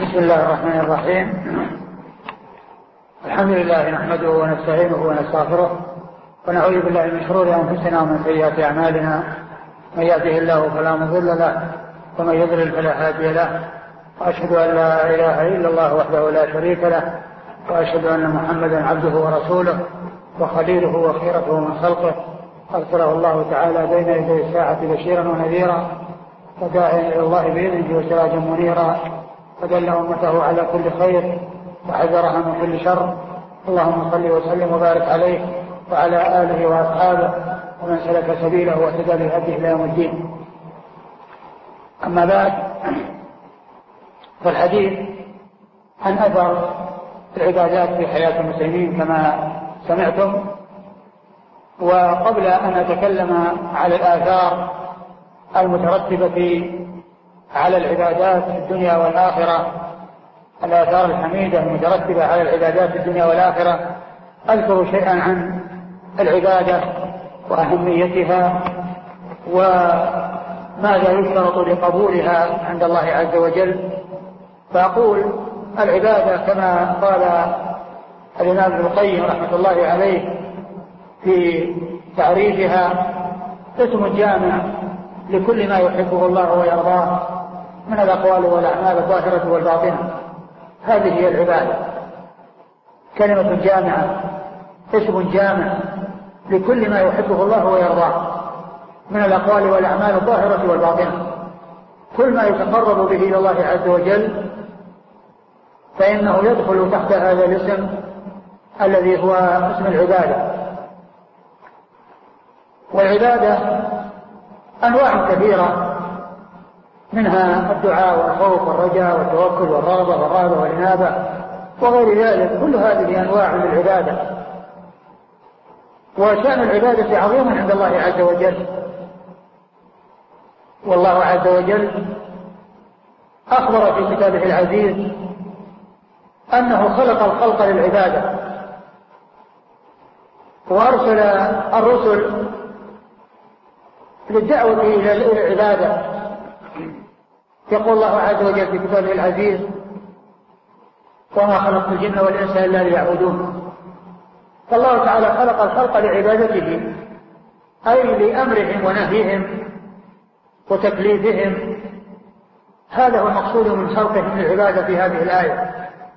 بسم الله الرحمن الرحيم. الحمد لله نحمده ونستعينه ونستغفره ونعوذ بالله من شرور أنفسنا ومن سيئات أعمالنا، من يهده الله فلا مضل له ومن يضلل فلا هادي له، وأشهد أن لا إله إلا الله وحده لا شريك له، وأشهد أن محمدا عبده ورسوله وخليله وخيرته من خلقه، أرسله الله تعالى بين يدي الساعة بشيرا ونذيرا وداعيا إلى الله بإذنه وسراجا منيرا، ودل أمته على كل خير وحذرها من كل شر. اللهم صل وسلم وبارك عليه وعلى آله وأصحابه ومن سلك سبيله واهتدى بهديه إلى يوم الدين. أما بعد، فالحديث عن أثر العبادات في حياة المسلمين كما سمعتم. وقبل أن أتكلم على الآثار المترتبة على العبادات في الدنيا والآخرة، الآثار الحميدة المترتبة على العبادات في الدنيا والآخرة، أذكر شيئا عن العبادة وأهميتها وماذا يشترط لقبولها عند الله عز وجل. فأقول العبادة كما قال الإمام ابن القيم رحمة الله عليه في تعريفها اسم جامع لكل ما يحبه الله ويرضاه من الأقوال والأعمال الظاهرة والباطنة. هذه هي العبادة، كلمة جامعة، اسم جامع لكل ما يحبه الله ويرضاه من الأقوال والأعمال الظاهرة والباطنة. كل ما يتقرب به إلى الله عز وجل فإنه يدخل تحت هذا الاسم الذي هو اسم العبادة. والعبادة أنواع كثيرة، منها الدعاء والخوف والرجاء والتوكل والرغبة والرهبة والإنابة وغير ذلك، كل هذه أنواع للعبادة. وشأن العبادة عظيم عند الله عز وجل، والله عز وجل أخبر في كتابه العزيز أنه خلق الخلق للعبادة، وأرسل الرسل للدعوة إلى العبادة. يقول الله عز وجل في كتابه العزيز: وما خلقت الجن والإنس إلا ليعبدون. فالله تعالى خلق الخلق لعبادته، أي لأمرهم ونهيهم وتكليفهم. هذا هو المقصود من خلقهم للعبادة في هذه الآية.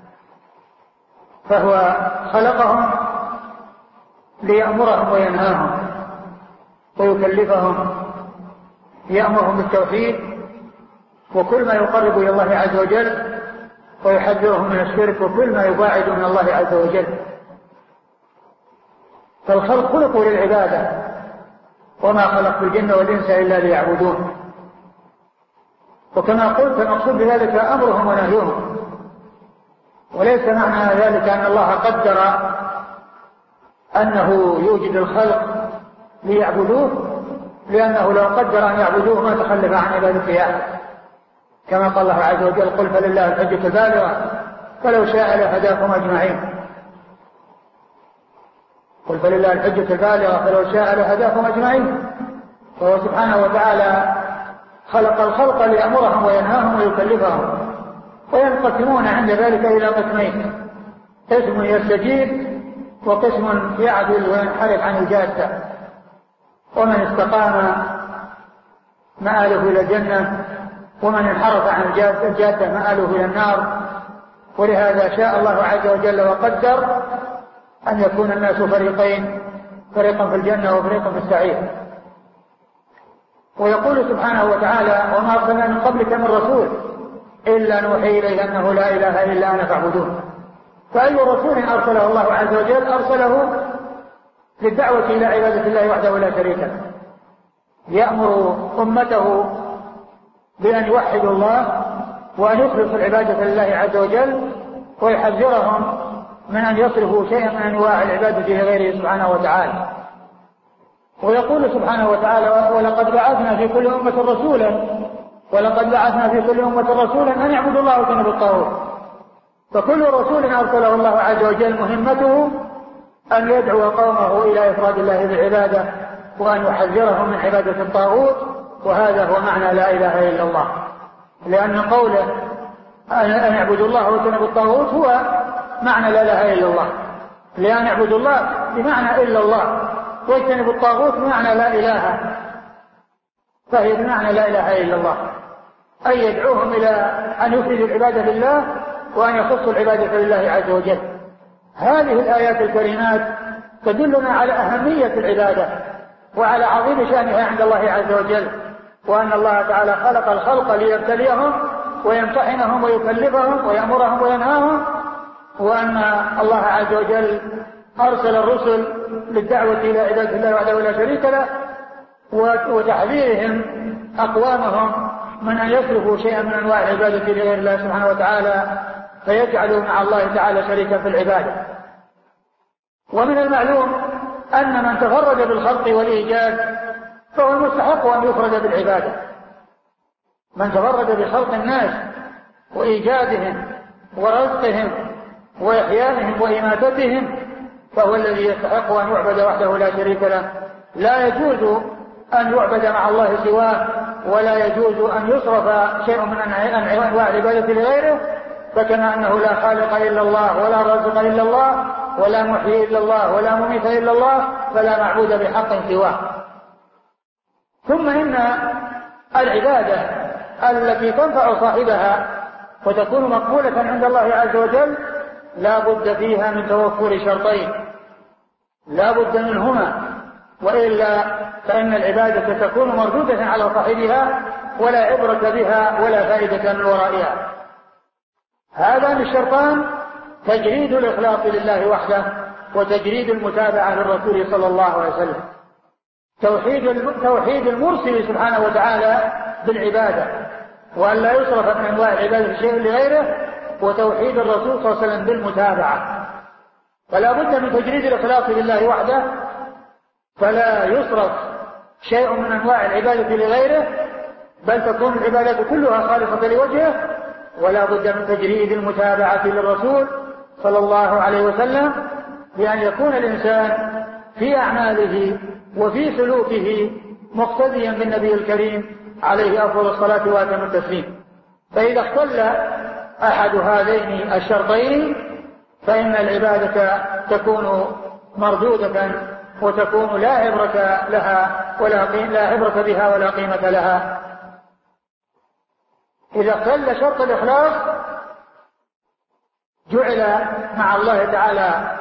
فهو خلقهم ليأمرهم وينهاهم ويكلفهم، يأمرهم بالتوحيد وكل ما يقرب إلى الله عز وجل، ويحذرهم من الشرك وكل ما يباعد من الله عز وجل. فالخلق خلقوا للعبادة، وما خلقت الجن والإنس إلا ليعبدون. وكما قلت المقصود بذلك أمرهم ونهيهم، وليس معنى ذلك أن الله قدر أنه يوجد الخلق ليعبدوه، لأنه لو قدر أن يعبدوه ما تخلف عن عبادته أحد، كما قال الله عز وجل: قل فلله الحجة البالغة فلو شاء لهداكم أجمعين. قل فلله الحجة البالغة فلو شاء لهداكم أجمعين. فهو سبحانه وتعالى خلق الخلق ليأمرهم وينهاهم ويكلفهم، وينقسمون عند ذلك إلى قسمين: قسم يستجيب وقسم يعدل وينحرف عن الجادة. ومن استقام مآله إلى الجنة، ومن انحرف عن الجادة مآله إلى النار. ولهذا شاء الله عز وجل وقدر أن يكون الناس فريقين، فريقا في الجنة وفريقا في السعير. ويقول سبحانه وتعالى: وما أرسلنا من قبلك من رسول إلا نوحي إليه أنه لا إله إلا أنا فاعبدون. فأي رسول أرسله الله عز وجل أرسله للدعوة إلى عبادة الله وحده لا شريك له، يأمر أمته بأن يوحدوا الله وأن يخلصوا العبادة لله عز وجل، ويحذرهم من أن يصرفوا شيئا من أنواع العبادة لغيره سبحانه وتعالى. ويقول سبحانه وتعالى: ولقد بعثنا في كل أمة رسولا أن يعبدوا الله واجتنبوا الطاغوت. فكل رسول أرسله الله عز وجل مهمته أن يدعو قومه إلى إفراد الله بالعبادة، وأن يحذرهم من عبادة الطاغوت. وهذا هو معنى لا إله إلا الله، لأن قوله أن يعبدوا الله واجتنبوا الطاغوت هو معنى لا إله إلا الله، لأن يعبدوا الله بمعنى إلا الله، واجتنبوا الطاغوت بمعنى لا إله، فهي بمعنى لا إله إلا الله، أن يدعوهم إلى أن يفردوا العبادة لله وأن يخصوا العبادة لله عز وجل. هذه الآيات الكريمات تدلنا على أهمية العبادة وعلى عظيم شأنها عند الله عز وجل، وأن الله تعالى خلق الخلق ليبتليهم ويمتحنهم ويكلفهم ويأمرهم وينهاهم، وأن الله عز وجل أرسل الرسل للدعوة إلى عبادة الله وحده لا شريك له، وتحذيرهم أقوامهم من أن يصرفوا شيئا من أنواع العبادة لغير الله سبحانه وتعالى فيجعلوا مع الله تعالى شريكا في العبادة. ومن المعلوم أن من تفرد بالخلق والإيجاد فهو المستحق أن يفرد بالعبادة. من تفرد بخلق الناس وإيجادهم ورزقهم وإحيائهم وإماتتهم فهو الذي يستحق أن يعبد وحده لا شريك له، لا يجوز أن يعبد مع الله سواه، ولا يجوز أن يصرف شيء من أنواع العبادة لغيره، فكما أنه لا خالق إلا الله ولا رازق إلا الله ولا محيي إلا الله ولا مميت إلا الله، فلا معبود بحق سواه. ثم إن العبادة التي تنفع صاحبها وتكون مقبولة عند الله عز وجل لا بد فيها من توفر شرطين، لا بد منهما، وإلا فإن العبادة تكون مردودة على صاحبها ولا عبرة بها ولا فائدة من ورائها. هذان الشرطان تجريد الإخلاص لله وحده وتجريد المتابعة للرسول صلى الله عليه وسلم، توحيد المرسل سبحانه وتعالى بالعبادة وأن لا يصرف من أنواع العبادة شيء لغيره، وتوحيد الرسول صلى الله عليه وسلم بالمتابعة. فلا بد من تجريد الإخلاص لله وحده، فلا يصرف شيء من أنواع العبادة لغيره، بل تكون العبادة كلها خالصة لوجهه. ولا بد من تجريد المتابعة للرسول صلى الله عليه وسلم، بأن يكون الإنسان في أعماله وفي سلوكه مقتديا بالنبي الكريم عليه أفضل الصلاة وأتم التسليم. فإذا اختل أحد هذين الشرطين فإن العبادة تكون مردودة وتكون لا عبرة لها لا عبرة بها ولا قيمة لها. إذا اختل شرط الإخلاص جعل مع الله تعالى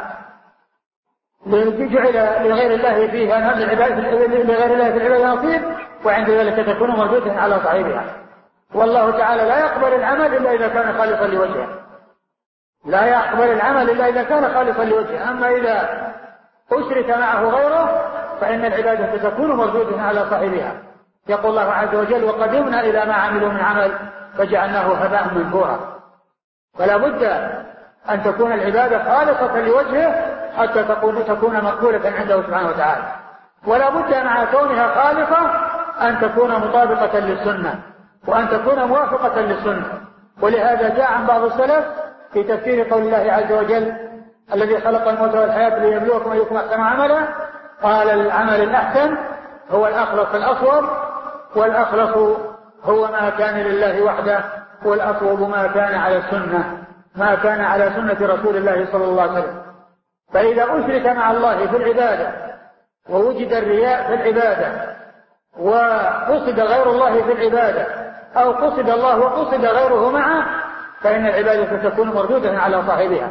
جعل لغير الله فيها لغير الله في العبادة نصيب، وعند ذلك تكون مردودة على صاحبها. والله تعالى لا يقبل العمل إلا إذا كان خالصا لوجهه، لا يقبل العمل إلا إذا كان خالصا لوجهه. أما إذا أشرك معه غيره فإن العبادة تكون مردودة على صاحبها. يقول الله عز وجل: وقدمنا إلى ما عملوا من عمل فجعلناه هباء منثورا. فلا بد أن تكون العبادة خالصة لوجهه حتى تكون مقبولة عنده سبحانه وتعالى، ولا بد مع كونها خالصة أن تكون مطابقة للسنة وأن تكون موافقة للسنة. ولهذا جاء عن بعض السلف في تفسير قول الله عز وجل: الذي خلق الموت والحياة ليبلوكم أيكم أحسن عملا، قال: العمل الأحسن هو الأخلص الأصوب، والأخلص هو ما كان لله وحده، والأصوب ما كان على السنة، ما كان على سنة رسول الله صلى الله عليه وسلم. فإذا أشرك مع الله في العبادة ووجد الرياء في العبادة وقصد غير الله في العبادة، أو قصد الله وقصد غيره معه، فإن العبادة تكون مردودة على صاحبها.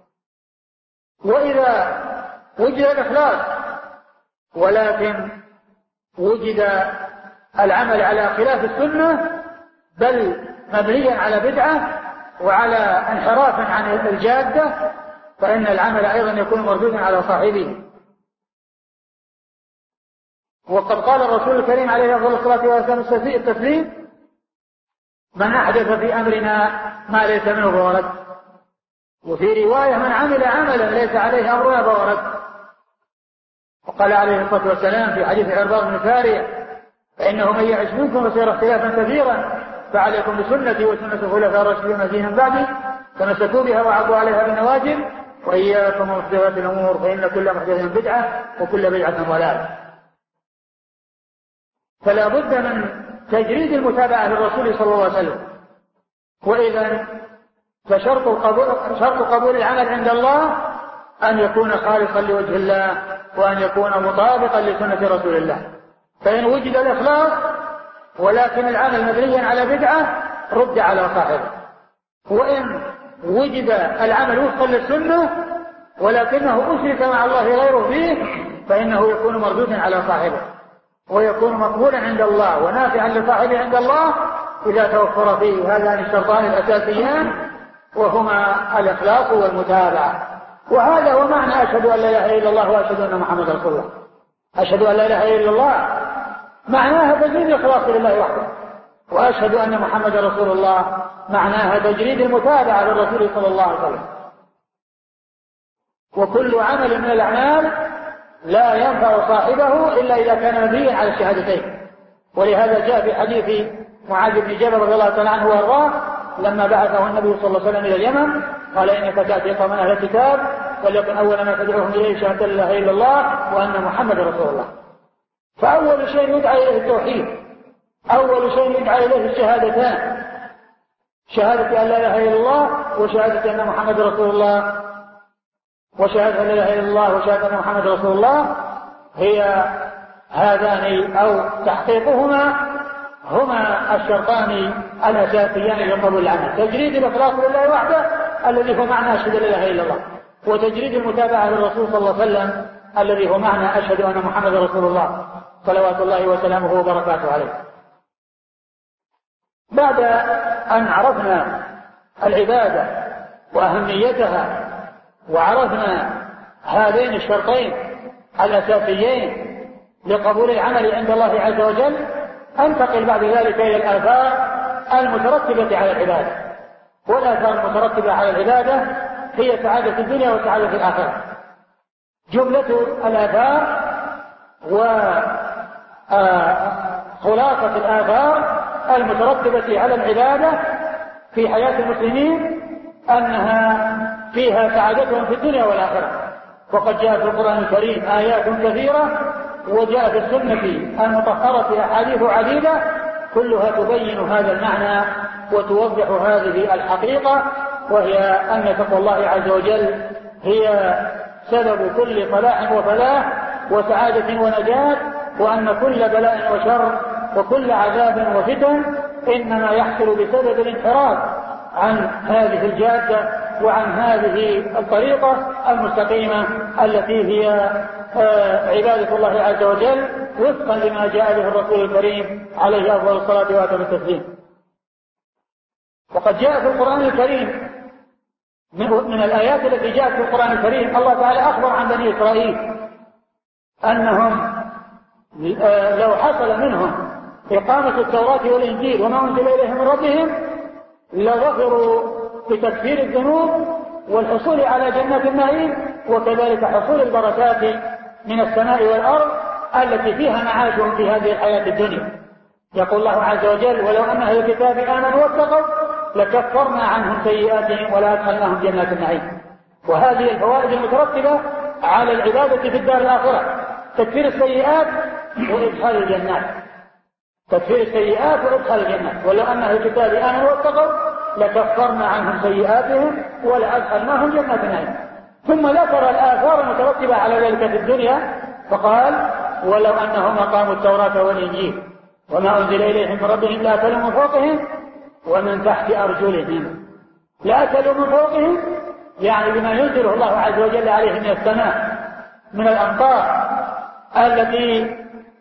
وإذا وجد الإخلاص ولكن وجد العمل على خلاف السنة بل مبنيا على بدعة وعلى انحراف عن الجادة، فإن العمل أيضا يكون مردودا على صاحبه. وقد قال الرسول الكريم عليه أفضل الصلاة والسلام التسليم: من أحدث في أمرنا ما ليس منه فهو رد. وفي رواية: من عمل عملا ليس عليه أمرنا فهو رد. وقال عليه الصلاة والسلام في حديث عرباض بن سارية: فإنه من يعش منكم فسيرى اختلافا كثيرا، فعليكم بسنتي وسنة الخلفاء الراشدين المهديين من بعدي، تمسكوا بها وعضوا عليها بالنواجذ، وإياكم ومحدثات الأمور فإن كل محدثة بدعة وكل بدعة ضلالة. فلا بد من تجريد المتابعة للرسول صلى الله عليه وسلم، وإذا فشرط قبول العمل عند الله أن يكون خالصا لوجه الله وأن يكون مطابقا لسنة رسول الله. فإن وجد الإخلاص ولكن العمل مبنيا على بدعة رد على صاحبه، وإن وجد العمل وفقا للسنة ولكنه أشرك مع الله غيره فيه فإنه يكون مردودا على صاحبه ويكون مقبولا عند الله ونافعا لصاحبه عند الله إذا توفر فيه هذان الشرطان الأساسيان وهما الإخلاص والمتابعة. وهذا هو معنى أشهد أن لا إله إلا الله وأشهد أن محمدا رسول الله. أشهد أن لا إله إلا الله معناها تجريد الإخلاص لله وحده، وأشهد أن محمدا رسول الله معناها تجريد المتابعة للرسول صلى الله عليه وسلم. وكل عمل من الأعمال لا ينفع صاحبه إلا إذا كان مبنيا على الشهادتين. ولهذا جاء في حديث معاذ بن جبل رضي الله تعالى عنه وارضاه لما بعثه النبي صلى الله عليه وسلم إلى اليمن قال إنك تأتي قوما أهل الكتاب ولكن أول ما تدعوهم إليه شهادة لا إله إلا الله وأن محمد رسول الله. فأول شيء يدعى إليه التوحيد، أول شيء يدعى إليه الشهادتان، شهادة أن لا إله إلا الله وشهادة أن محمد رسول الله. وشهادة أن لا إله إلا الله وشهادة أن محمد رسول الله هي هذان أو تحقيقهما هما الشرطان الأساسيان لقبول العمل: تجريد الإخلاص لله وحده الذي هو معنى أشهد أن لا إله إلا الله، وتجريد المتابعة للرسول صلى الله عليه وسلم الذي هو معنى أشهد أن محمد رسول الله صلوات الله وسلامه وبركاته عليه. بعد أن عرفنا العبادة وأهميتها وعرفنا هذين الشرطين الأساسيين لقبول العمل عند الله عز وجل انتقل بعد ذلك إلى الآثار المترتبة على العبادة. والآثار المترتبة على العبادة هي سعادة الدنيا وسعادة الآخرة. جملة الآثار وخلاصة الآثار المترتبة على العبادة في حياة المسلمين أنها فيها سعادتهم في الدنيا والآخرة. وقد جاء في القرآن الكريم آيات كثيرة وجاء في السنة المطهرة أحاديث عديدة كلها تبين هذا المعنى وتوضح هذه الحقيقة، وهي أن تقوى الله عز وجل هي سبب كل صلاح وفلاح وسعادة ونجاة، وأن كل بلاء وشر وكل عذاب وفتن إنما يحصل بسبب الانحراف عن هذه الجادة وعن هذه الطريقة المستقيمة التي هي عبادة الله عز وجل وفقا لما جاء به الرسول الكريم عليه أفضل الصلاة وأتم التسليم. وقد جاء في القرآن الكريم من الآيات التي جاءت في القرآن الكريم الله تعالى أخبر عن بني إسرائيل أنهم لو حصل منهم إقامة التوراة والإنجيل وما أنزل إليهم من ربهم لظفروا بتكفير الذنوب والحصول على جنات النعيم وكذلك حصول البركات من السماء والأرض التي فيها معاشهم في هذه الحياة الدنيا. يقول الله عز وجل: ولو أن أهل الكتاب آمنوا واتقوا لكفرنا عنهم سيئاتهم ولأدخلناهم جنات النعيم. وهذه الفوائد المترتبة على العبادة في الدار الآخرة: تكفير السيئات وإدخال الجنات، تكفير السيئات وإدخال الجنات. ولو أن أهل الكتاب آمنوا واتقوا لكفرنا عنهم سيئاتهم ولأدخلناهم جنات النعيم. ثم ذكر الآثار المترتبة على ذلك في الدنيا فقال: ولو أنهم أقاموا التوراة والإنجيل وما أنزل إليهم من ربهم لأكلوا من فوقهم ومن تحت أرجلهم. لأكلوا من فوقهم يعني بما ينزله الله عز وجل عليهم من السماء من الأمطار التي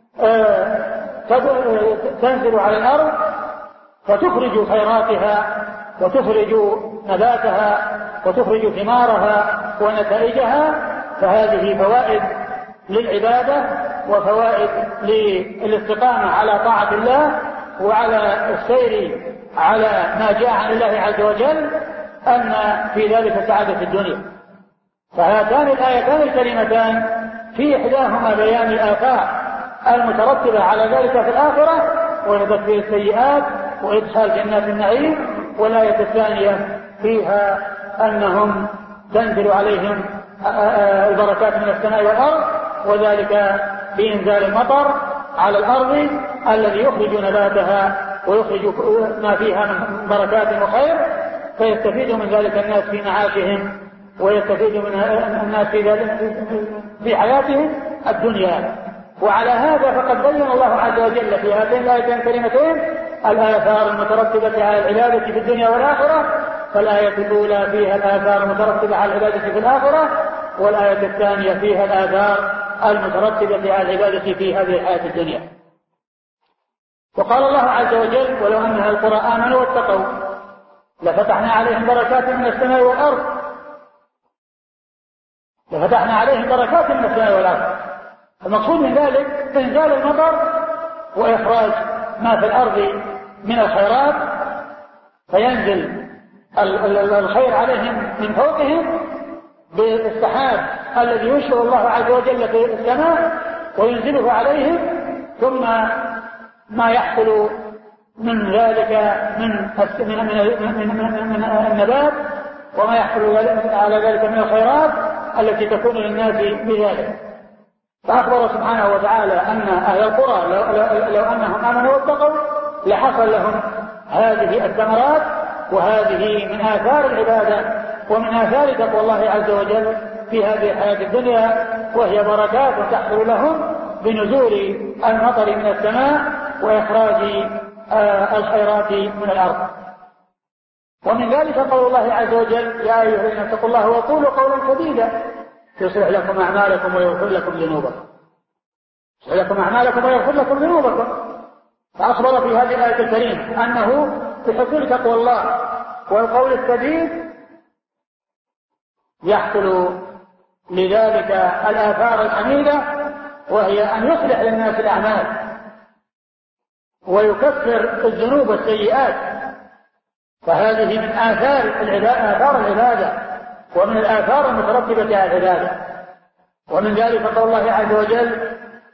تنزل على الأرض فتخرج خيراتها وتخرج نباتها وتخرج ثمارها ونتائجها. فهذه فوائد للعبادة وفوائد للاستقامة على طاعة الله وعلى السير على ما جاء عن الله عز وجل، أن في ذلك سعادة الدنيا. فهاتان الآيتان الكريمتان في إحداهما بيان الآثار المترتبة على ذلك في الآخرة وهي تكفير السيئات وإدخال جنات النعيم، والآية الثانية فيها أنهم تنزل عليهم البركات من السماء والأرض، وذلك بإنزال المطر على الأرض الذي يخرج نباتها ويخرج ما فيها من بركات وخير، فيستفيد من ذلك الناس في معاشهم، ويستفيد من الناس في حياتهم الدنيا. وعلى هذا فقد بين الله عز وجل في هاتين الآيتين الكريمتين الآثار المترتبة على العبادة في الدنيا والآخرة. فالآية الأولى فيها الآثار المترتبة على العبادة في الآخرة، والآية الثانية فيها الآثار المترتبة على العبادة في هذه الحياة الدنيا. وقال الله عز وجل: ولو أن أهل القرى آمنوا واتقوا لفتحنا عليهم بركات من السماء والأرض. لفتحنا عليهم بركات من السماء والأرض. المقصود من ذلك إنزال المطر وإخراج ما في الأرض من الخيرات، فينزل الخير عليهم من فوقهم بالسحاب الذي ينشر الله عز وجل في السماء وينزله عليهم، ثم ما يحصل من ذلك من النبات وما يحصل على ذلك من الخيرات التي تكون للناس بذلك. فأخبر سبحانه وتعالى أن أهل القرى لو أنهم آمنوا واتقوا لحصل لهم هذه الثمرات، وهذه من آثار العبادة ومن آثار تقوى الله عز وجل في هذه الحياة الدنيا، وهي بركات تحصل لهم بنزول المطر من السماء وإخراج الخيرات من الأرض. ومن ذلك قول الله عز وجل: يا أيها الذين اتقوا الله وقولوا قولا سديدا يصلح لكم أعمالكم ويغفر لكم ذنوبكم. يصلح لكم أعمالكم ويغفر لكم ذنوبكم. فأخبر في هذه الآية الكريمة أنه بحصول تقوى الله والقول السديد يحصل لذلك الآثار الحميدة، وهي أن يصلح للناس الأعمال ويكفر الذنوب والسيئات. فهذه من آثار العبادة ومن الآثار المترتبة على العبادة. ومن ذلك قول الله عز وجل: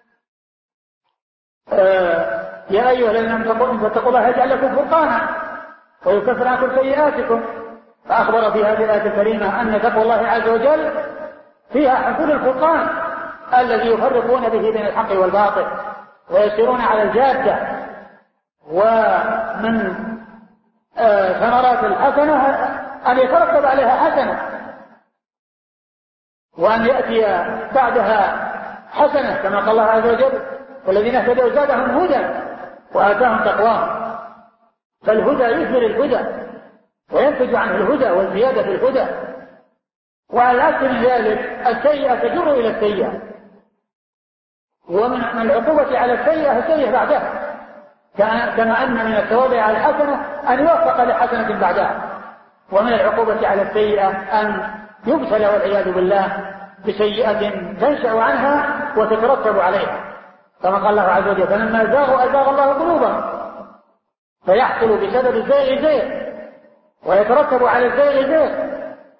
يا أيها الذين اتقوا الله يجعل لكم فرقانا ويكفر عنكم سيئاتكم. فأخبر في هذه الآية الكريمة أن تقوى الله عز وجل فيها حصول الفرقان الذي يفرقون به بين الحق والباطل ويسيرون على الجادة. ومن ثمرات الحسنة أن يترتب عليها حسنة، وأن يأتي بعدها حسنة، كما قال الله عز وجل: والذين اهتدوا زادهم هدى وآتاهم تقواهم. فالهدى يثمر الهدى وينتج عنه الهدى والزيادة في الهدى. وعلى العكس من ذلك السيئة تجر إلى السيئة، ومن العقوبة على السيئة السيئة بعدها، كما أن من الثواب على الحسنة أن يوفق لحسنة بعدها، ومن العقوبة على السيئة أن يبتلى والعياذ بالله بسيئة تنشأ عنها وتترتب عليها، كما قال الله عز وجل: فلما زاغوا أزاغ الله قلوبهم. فيحصل بسبب الزيغ زيغ، ويترتب على الزيغ زيغ.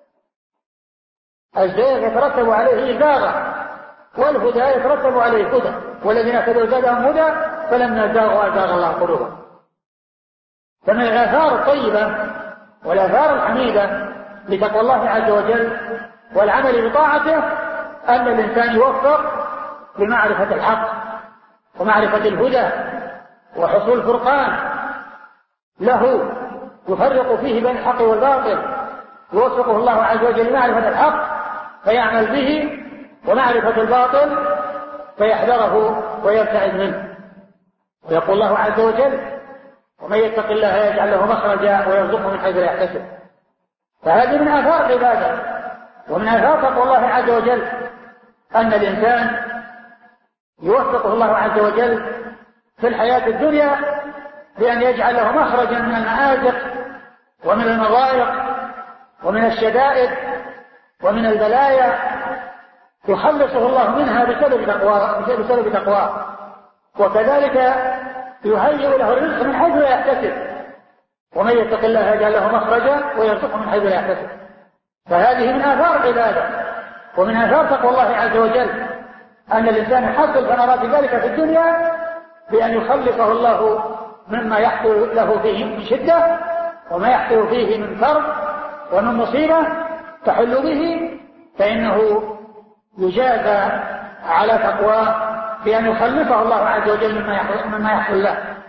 الزيغ يترتب عليه إزاغة، والهدى يترتب عليه هدى. والذين اهتدوا زادهم هدى فلما زاغوا أزاغ الله قلوبهم. فمن الآثار الطيبة والآثار الحميدة لتقوى الله عز وجل والعمل بطاعته أن الإنسان يوفق بمعرفة الحق ومعرفة الهدى وحصول الفرقان له يفرق فيه بين الحق والباطل. يوفقه الله عز وجل لمعرفة الحق فيعمل به، ومعرفة الباطل فيحذره ويبتعد منه. ويقول الله عز وجل: ومن يتق الله يجعل له مخرجا ويرزقه من حيث لا يحتسب. فهذه من آثار العبادة ومن آثار تقوى الله عز وجل أن الإنسان يوفقه الله عز وجل في الحياة الدنيا بأن يجعل له مخرجا من المآزق ومن المضايق ومن الشدائد ومن البلايا، يخلصه الله منها بسبب تقواه. وكذلك يهيئ له الرزق من حيث لا يحتسب. ومن يتق الله يجعل له مخرجا ويرزقه من حيث لا يحتسب. فهذه من آثار العبادة ومن آثار تقوى الله عز وجل أن الإنسان يحصل ثمرات ذلك في الدنيا بأن يخلصه الله مما يحصل له فيه من شدة وما يحصل فيه من كرب ومن مصيبة تحل به، فإنه يجازى على تقواه بأن يخلصه الله عز وجل مما يحصل له.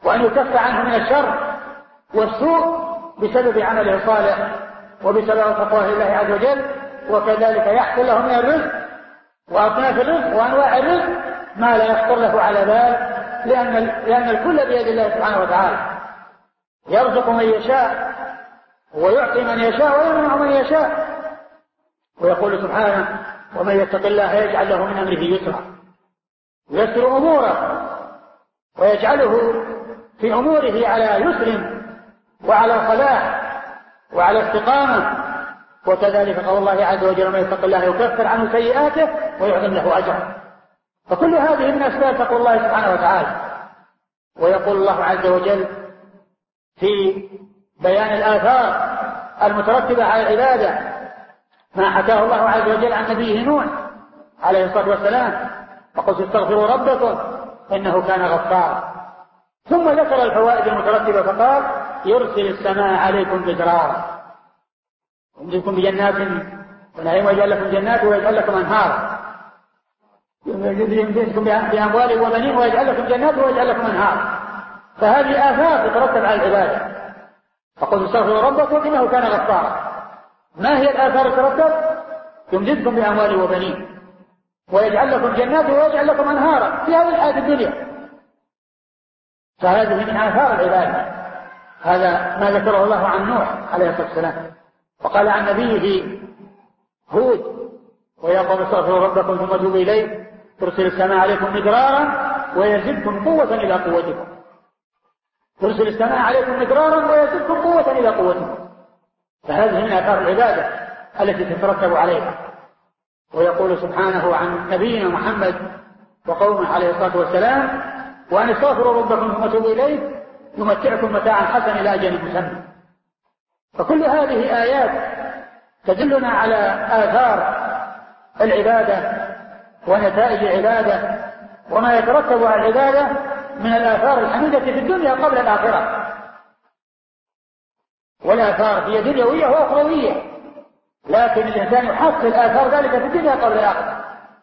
وأن يكف عنه من الشر والسوء بسبب عمله الصالح وبسبب تقواه لله عز وجل. وكذلك يحصل له من الرزق وأصناف الرزق وأنواع الرزق ما لا يخطر له على بال، لأن الكل بيد الله سبحانه وتعالى، يرزق من يشاء ويعطي من يشاء ويمنع من يشاء. ويقول سبحانه: ومن يتق الله يجعل له من أمره يسرا، يسر أموره ويجعله في أموره على يسر وعلى صلاح وعلى استقامة. وكذلك قول الله عز وجل: من يتق الله يكفر عنه سيئاته ويعظم له أجرا. فكل هذه من أسباب تقوى الله سبحانه وتعالى. ويقول الله عز وجل في بيان الآثار المترتبة على العبادة ما حكاه الله عز وجل عن نبيه نوح عليه الصلاة والسلام: فقلت استغفروا ربكم إنه كان غفارا. ثم ذكر الفوائد المترتبة فقال: يرسل السماء عليكم مدرارا، يمددكم بجنات ونعيم ويجعل لكم جنات ويجعل لكم أنهارا، يمددكم بأموال وبنين ويجعل لكم جنات ويجعل لكم أنهارا. فهذه آثار تترتب على العبادة. فقل استغفروا ربكم إنه كان غفارا. ما هي الآثار تترتب؟ يمددكم بأموال وبنين ويجعل لكم جنات ويجعل لكم أنهارا في هذه الحياة الدنيا. فهذه من آثار العبادة. هذا ما ذكره الله عن نوح عليه الصلاة والسلام. وقال عن نبيه هود: ويا قوم استغفروا ربكم ثم توبوا إليه ترسل السماء عليكم مدرارا ويزدكم قوة إلى قوتكم. ترسل السماء عليكم مدرارا ويزدكم قوة إلى قوتكم. فهذه من آثار العبادة التي تترتب عليها. ويقول سبحانه عن نبينا محمد وقومه عليه الصلاة والسلام: وأن استغفروا ربكم ثم توبوا إليه يمتعكم متاعا حسنا إلى أجل مسمى. فكل هذه آيات تدلنا على آثار العبادة ونتائج العبادة وما يترتب على العبادة من الآثار الحميدة في الدنيا قبل الآخرة. والآثار هي دنيوية وأخروية، لكن الإنسان يحصل آثار ذلك في الدنيا قبل الآخرة.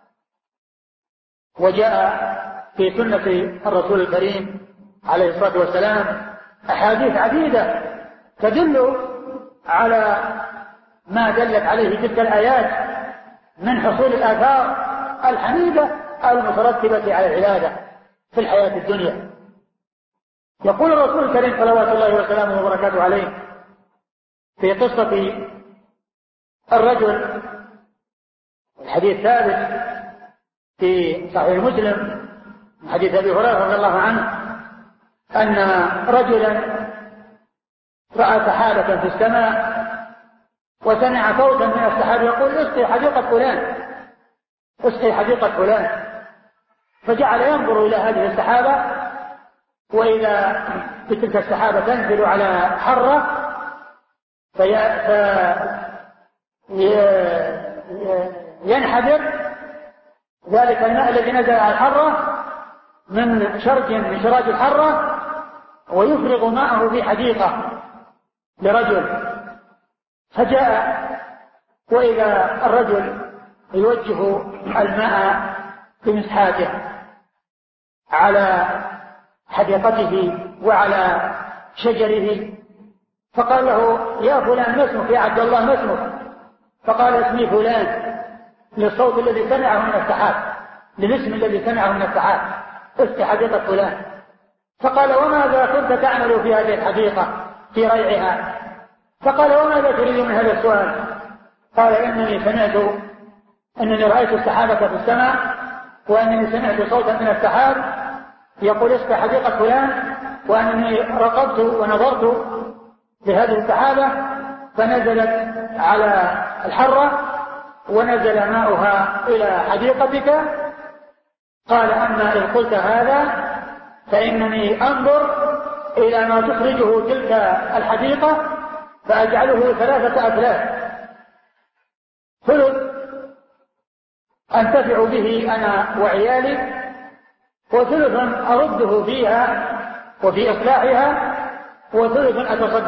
وجاء في سنة الرسول الكريم عليه الصلاة والسلام أحاديث عديدة تدل على ما دلت عليه تلك الآيات من حصول الآثار الحميدة المترتبة على العبادة في الحياة الدنيا. يقول الرسول الكريم صلوات الله وسلامه وبركاته عليه في قصة الرجل، الحديث ثابت في صحيح مسلم من حديث أبي هريرة رضي الله عنه أن رجلا رأى سحابة في السماء وسمع صوتا من السحاب يقول: اسقي حديقة فلان، اسقي حديقة فلان. فجعل ينظر إلى هذه السحابة، وإذا بتلك السحابة تنزل على حرة ينحدر ذلك الماء الذي نزل على الحرة من شرج من شراج الحرة ويفرغ ماءه في حديقة لرجل. فجاء وإذا الرجل يوجه الماء بمسحاته على حديقته وعلى شجره، فقال له: يا فلان ما اسمك؟ يا عبد الله ما اسمك؟ فقال: اسمي فلان، للصوت الذي سمعه من السحاب، للاسم الذي سمعه من السحاب، اسقي حديقة فلان. فقال: وماذا كنت تعمل في هذه الحديقة في ريعها؟ فقال: وماذا تريد من هذا السؤال؟ قال: أنني رأيت السحابة في السماء، وأنني سمعت صوتا من السحاب يقول: اسقي حديقة فلان، وأنني رقبت ونظرت لهذه السحابة فنزلت على الحرة ونزل ماؤها إلى حديقتك. قال: أما إن قلت هذا فإنني أنظر إلى ما تخرجه تلك الحديقة فأجعله 3 أثلاث، ثلث أنتفع به أنا وعيالي، وثلث أرده فيها وفي إصلاحها، وثلث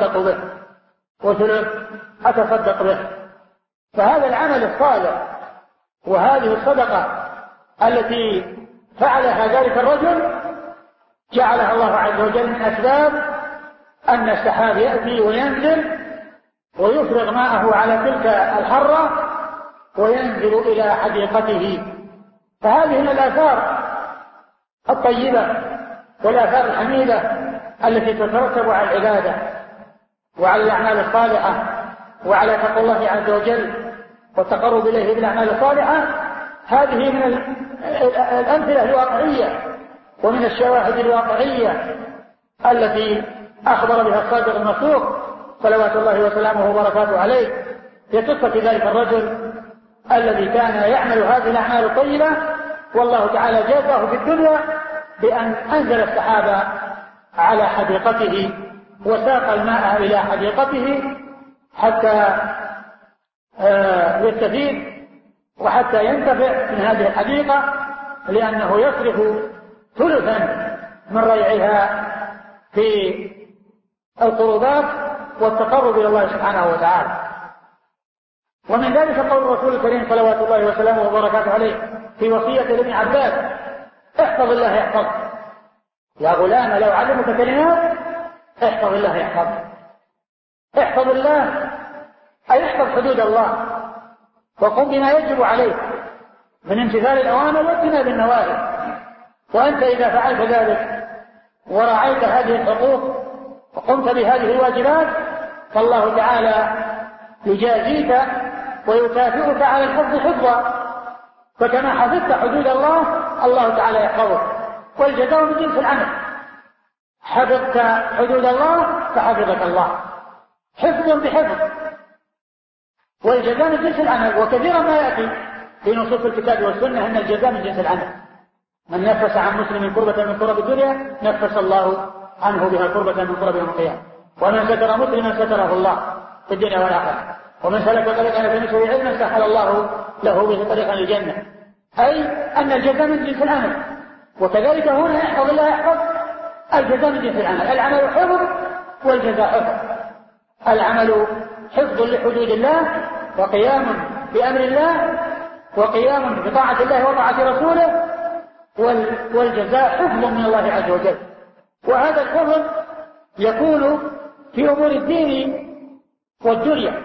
أتصدق به. فهذا العمل الصالح وهذه الصدقة التي فعلها ذلك الرجل جعلها الله عز وجل من أسباب أن السحاب يأتي وينزل ويفرغ ماءه على تلك الحرة وينزل إلى حديقته. فهذه من الآثار الطيبة والآثار الحميدة التي تترتب على العبادة وعلى الأعمال الصالحة وعلى تقوى الله عز وجل والتقرب إليه بالأعمال الصالحة. هذه من الأمثلة الواقعية ومن الشواهد الواقعية التي أخبر بها الصادق المصدوق صلوات الله وسلامه وبركاته عليه في قصة ذلك الرجل الذي كان يعمل هذه الأعمال الطيبة، والله تعالى جازاه في الدنيا بأن أنزل السحاب على حديقته وساق الماء إلى حديقته حتى يستفيد وحتى ينتفع من هذه الحديقة، لأنه يصرف ثلثا من ريعها في القربات والتقرب إلى الله سبحانه وتعالى. ومن ذلك قول الرسول الكريم صلوات الله وسلامه وبركاته عليه في وصية لابن عباس: احفظ الله يحفظك، يا غلام لو علمك كلمات احفظ الله يحفظك. احفظ الله أي احفظ حدود الله وقم بما يجب عليك من امتثال الأوامر واجتناب النواهي. وأنت إذا فعلت ذلك ورعيت هذه الحقوق وقمت بهذه الواجبات فالله تعالى يجازيك ويكافئك على الحفظ حفظا. فكما حفظت حدود الله الله تعالى يحفظك، والجزاء من جنس العمل. حفظت حدود الله فحفظك الله حفظ بحفظ، والجزاء من جنس العمل. وكثيرا ما يأتي في نصوص الكتاب والسنة أن الجزاء من جنس العمل. من نفس عن مسلم كربة من كرب الدنيا نفس الله عنه بها كربة من كرب يوم القيامة. ومن ستر مسلما ستره الله في الدنيا والآخرة. ومن سلك طريقا يلتمس علما سهل الله له به طريقا للجنة. أي أن الجزاء من جنس العمل. وكذلك هنا احفظ الله يحفظ، الجزاء من جنس العمل. العمل حفظ والجزاء حفظ. العمل حفظ لحدود الله وقيام بأمر الله وقيام بطاعة الله وطاعة رسوله، والجزاء حفظ من الله عز وجل. وهذا الحفظ يكون في أمور الدين والدنيا،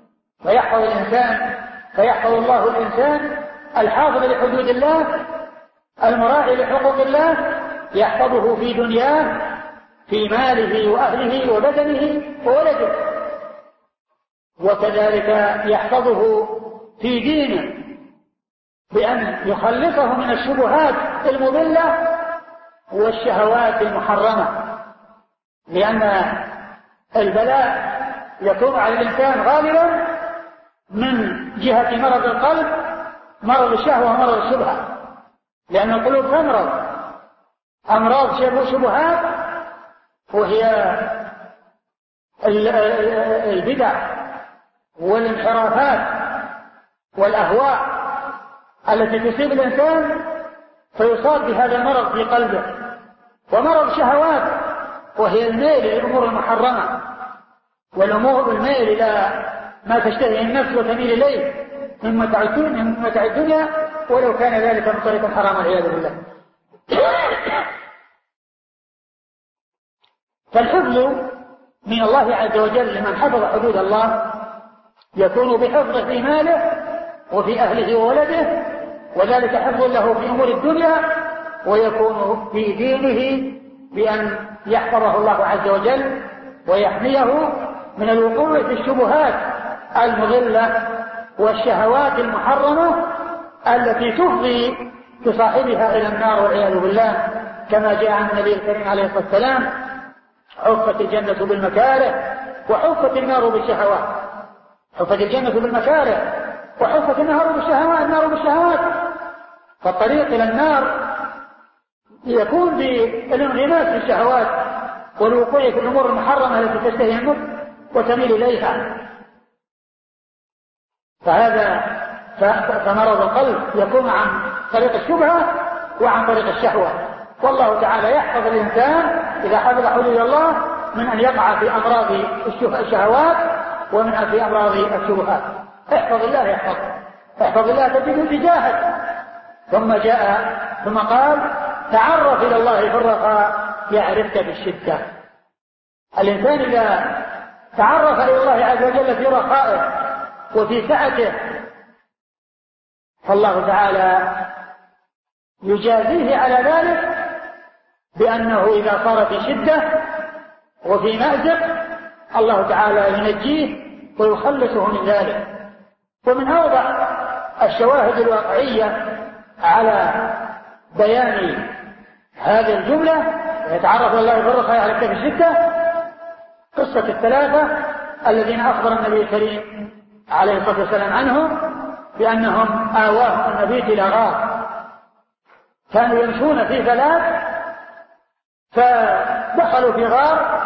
فيحفظ الله الإنسان الحافظ لحدود الله المراعي لحقوق الله، يحفظه في دنياه في ماله وأهله وبدنه وولده، وكذلك يحفظه في دينه بأن يخلصه من الشبهات المضلة والشهوات المحرمة. لأن البلاء يكون على الإنسان غالبا من جهة مرض القلب، مرض الشهوة ومرض الشبهة، لأن القلوب تمرض أمراض شبهات، وهي البدع والانحرافات والأهواء التي تصيب الإنسان فيصاب بهذا المرض في قلبه. ومرض شهوات وهي الميل للأمور المحرمة، والأمور الميل إلى ما تشتهي النفس وتميل إليه من متاع الدنيا ولو كان ذلك من طريق الحرام والعياذ بالله. فالحفظ من الله عز وجل لمن حفظ حدود الله يكون بحفظه في ماله وفي أهله وولده، وذلك حفظ له في أمور الدنيا، ويكون في دينه بأن يحفظه الله عز وجل ويحميه من الوقوع في الشبهات المضلة والشهوات المحرمة التي تفضي بصاحبها إلى النار والعياذ بالله، كما جاء عن النبي الكريم عليه الصلاة والسلام: حفت الجنة بالمكاره وحفت النار بالشهوات. حفت الجنة بالمكاره وحفت النار بالشهوات. فالطريق إلى النار يكون بالانغماس في الشهوات والوقوع في الأمور المحرمة التي تشتهي النفس وتميل إليها. فمرض القلب يكون عن طريق الشبهة وعن طريق الشهوة. والله تعالى يحفظ الإنسان إذا حفظ حدود الله من أن يقع في أمراض الشهوات ومن في أمراض الشبهات. احفظ الله يحفظك، احفظ الله تجده تجاهك. ثم قال: تعرف إلى الله في الرخاء يعرفك بالشدة. الإنسان إذا تعرف إلى الله عز وجل في رخائه وفي سعته فالله تعالى يجازيه على ذلك بأنه إذا صار في شدة وفي مأزق الله تعالى ينجيه ويخلصه من ذلك. ومن أوضح الشواهد الواقعية على بيان هذه الجملة يتعرف الله بالرخاء على كتاب الشدة قصة الثلاثة الذين أخبر النبي الكريم عليه الصلاة والسلام عنهم بأنهم آواهم المبيت إلى غار، كانوا يمشون في ثلاث فدخلوا في غار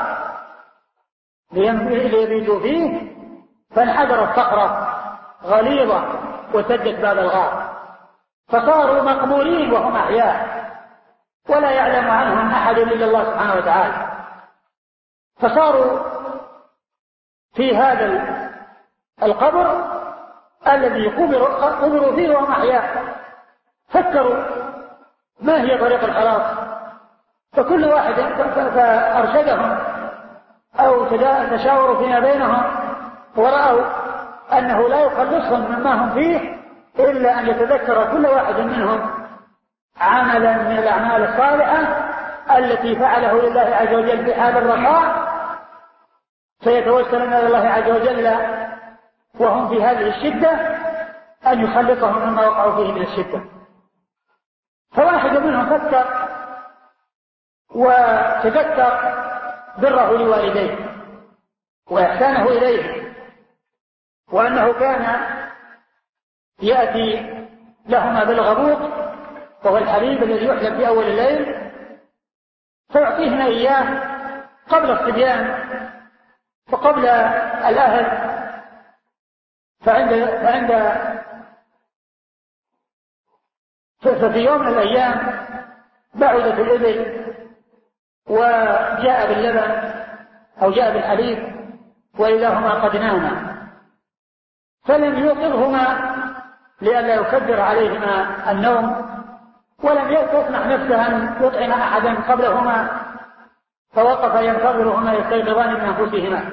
ليبيتوا فيه فانحدرت صخرة غليظة وسدت باب الغار فصاروا مقبولين وهم أحياء ولا يعلم عنهم أحد إلا الله سبحانه وتعالى. فصاروا في هذا القبر الذي قبروا فيه وهم أحياء فكروا ما هي طريق الخلاص، فكل واحد فأرشدهم أو تشاوروا فيما بينهم ورأوا أنه لا يخلصهم مما هم فيه إلا أن يتذكر كل واحد منهم عملا من الأعمال الصالحة التي فعله لله عز وجل في حال الرخاء فيتوسلون إلى الله عز وجل وهم في هذه الشدة أن يخلصهم مما وقعوا فيه من الشدة. فواحد منهم فكر وتذكر بره لوالديه وإحسانه إليه وأنه كان يأتي لهما بالغبوط وهو الحليب الذي يحلب في أول الليل فيعطيهما إياه قبل الصبيان وقبل الأهل. ففي يوم من الأيام بعدت الإبل وجاء باللبن أو جاء بالحليب وإذا هما قد ناما فلم يوقظهما لئلا يكدر عليهما النوم ولم يسمح نفسه أن يطعم أحدا قبلهما فوقف ينتظرهما يستيقظان من أنفسهما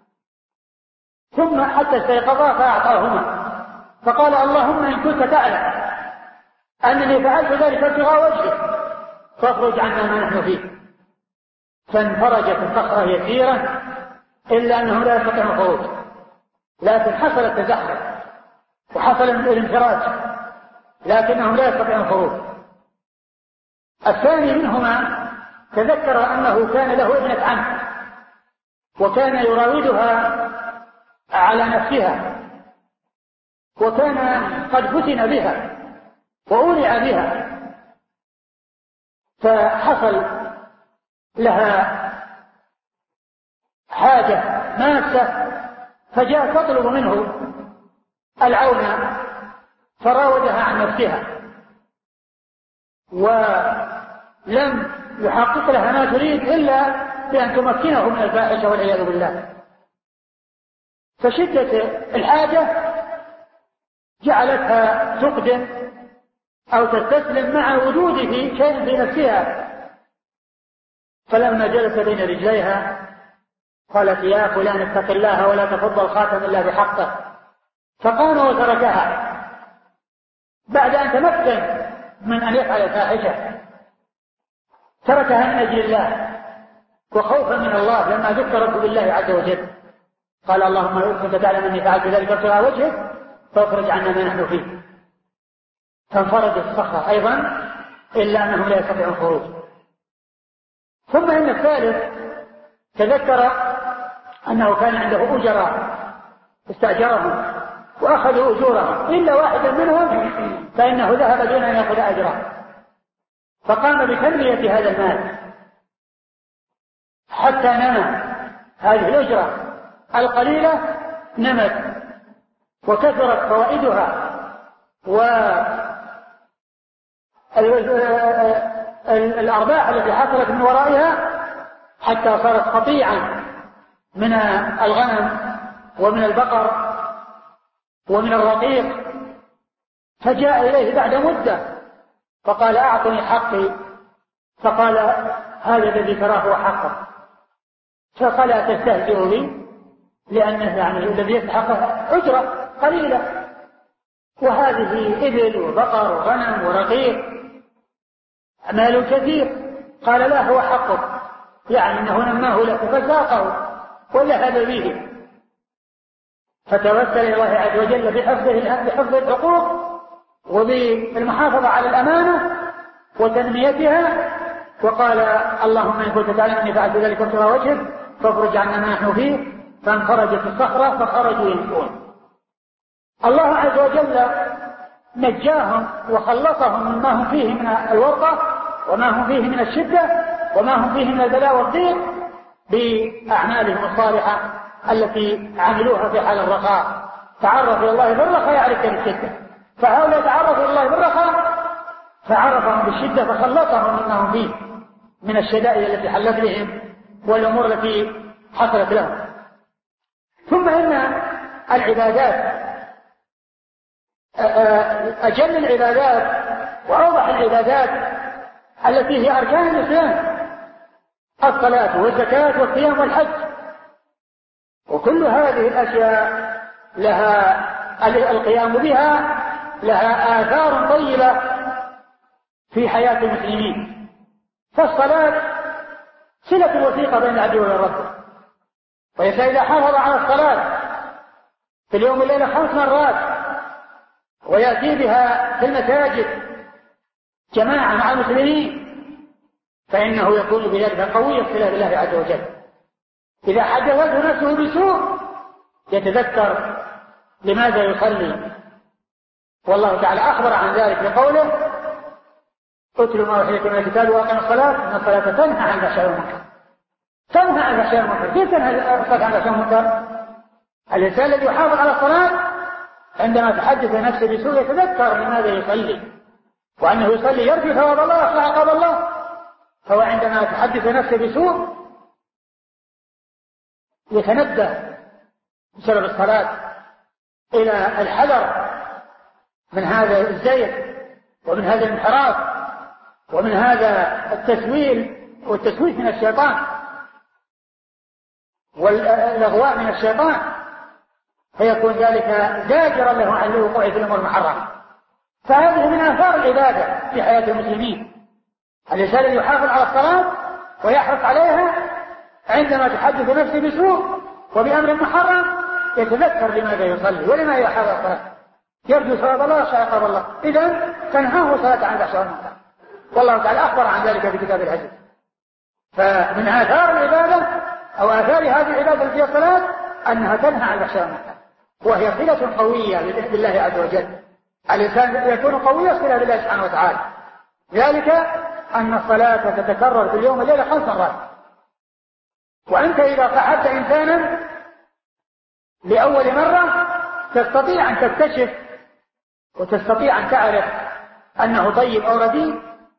ثم حتى استيقظا فأعطاهما فقال اللهم إن كنت تعلم أنني فعلت ذلك ابتغاء وجهك فاخرج عنا ما نحن فيه. فانفرجت الصخرة يسيرة إلا أنه لا يستطيع الخروج لكن حصل التزحف وحصل الانفراج لكنهم لا يستطيعون الخروج. الثاني منهما تذكر أنه كان له ابنة عم وكان يراودها على نفسها وكان قد فتن بها وأولع بها فحصل لها حاجة ماسة فجاء تطلب منه العون فراودها عن نفسها ولم يحقق لها ما تريد إلا بأن تمكنه من الفاحشة والعياذ بالله. فشدة الحاجة جعلتها تقدم أو تستسلم مع وجود في شيء في نفسها. فلما جلس بين رجليها قالت يا فلان اتق الله ولا تفض الخاتم إلا بحقه فقام وتركها بعد أن تمكن من أن يفعل الفاحشة تركها من أجل الله وخوفا من الله لما ذكرته بالله عز وجل قال اللهم إن كنت تعلم أني فعلت ذلك ابتغاء وجهك فاخرج عنا ما نحن فيه. فانفرجت الصخرة أيضا إلا أنهم لا يستطيعون الخروج. ثم إن الثالث تذكر أنه كان عنده أجراء استأجرهم وأخذوا أجورهم إلا واحدا منهم فإنه ذهب دون أن يأخذ أجره فقام بتنمية هذا المال حتى نمى هذه الأجرة القليلة نمت وكثرت فوائدها والأرباح التي حصلت من ورائها حتى صارت قطيعا من الغنم ومن البقر ومن الرقيق. فجاء إليه بعد مدة فقال أعطني حقي فقال هذا الذي تراه هو حقه، فلا تستهزئوا بي، لأنه يعني الذي يستحق أجرة قليلة، وهذه إبل وبقر وغنم ورقيق مال كثير. قال لا، هو حقه، يعني أنه نماه لك فساقه وذهب به، فتوسل إلى الله عز وجل بحفظ الحقوق وبالمحافظة على الأمانة وتنميتها، وقال اللهم إن كنت تعلم أني فعلت ذلك ابتغاء وجهك فافرج عنا ما نحن فيه، فانفرجت الصخرة فخرجوا يمشون. الله عز وجل نجاهم وخلصهم مما هم فيه من الورطة وما هم فيه من الشدة وما هم فيه من البلاء والضيق بأعمالهم الصالحة التي عملوها في حال الرخاء. تعرف إلى الله بالرخاء يعرفك بالشدة، فهؤلاء تعرفوا إلى الله بالرخاء فعرفهم بالشدة فخلصهم مما هم فيه من الشدائد التي حلت بهم والأمور التي حصلت لهم. ثم إن العبادات أجل العبادات وأوضح العبادات التي هي أركان الإسلام الصلاة والزكاة والصيام والحج، وكل هذه الأشياء لها القيام بها لها آثار طيبة في حياة المسلمين. فالصلاة صلة وثيقة بين العبد وبين ربه، وإذا إذا حافظ على الصلاة في اليوم والليلة 5 مرات ويأتي بها في المساجد جماعة مع المسلمين فإنه يكون بذلك قوي الصلة بالله عز وجل. إذا حدثته نفسه بسوء يتذكر لماذا يصلي، والله تعالى أخبر عن ذلك بقوله اتلوا ما أوحي إليكم من الكتاب وأقيموا الصلاة إن الصلاة تنهى عن الفحشاء والمنكر. تنهى عن الفحشاء والمنكر. كيف تنهى الصلاة عن الفحشاء والمنكر؟ الإنسان الذي يحافظ على الصلاة عندما تحدث نفسه بسوء يتذكر لماذا يصلي وأنه يصلي يرجو ثواب الله ويخشى عقاب الله. فهو عندما يتحدث نفسه بسوء يتنبه بسبب الصلاة إلى الحذر من هذا الزيغ ومن هذا الانحراف ومن هذا التسويل والتسويف من الشيطان والإغواء من الشيطان، فيكون ذلك زاجرا له عن الوقوع في الأمور المحرمة. فهذه من آثار العبادة في حياة المسلمين. الإنسان الذي يحافظ على الصلاة ويحرص عليها عندما تحدث نفسه بسوء وبأمر محرم يتذكر لماذا يصلي ولما يحافظ على الصلاة، يرجو ثواب الله ويخشى عقاب الله. إذن تنهاه صلاة عن الفحشاء والمنكر، والله تعالى أخبر عن ذلك في كتاب العزيز. فمن آثار العبادة أو آثار هذه العبادة التي هي الصلاة أنها تنهى عن الفحشاء والمنكر، وهي صلة قوية بالله عز وجل. الإنسان يكون قوي صلة بالله سبحانه وتعالى، ذلك أن الصلاة تتكرر في اليوم والليلة 5 مرات. وأنت إذا صاحبت إنسانا لأول مرة تستطيع أن تكتشف وتستطيع أن تعرف أنه طيب أو رديء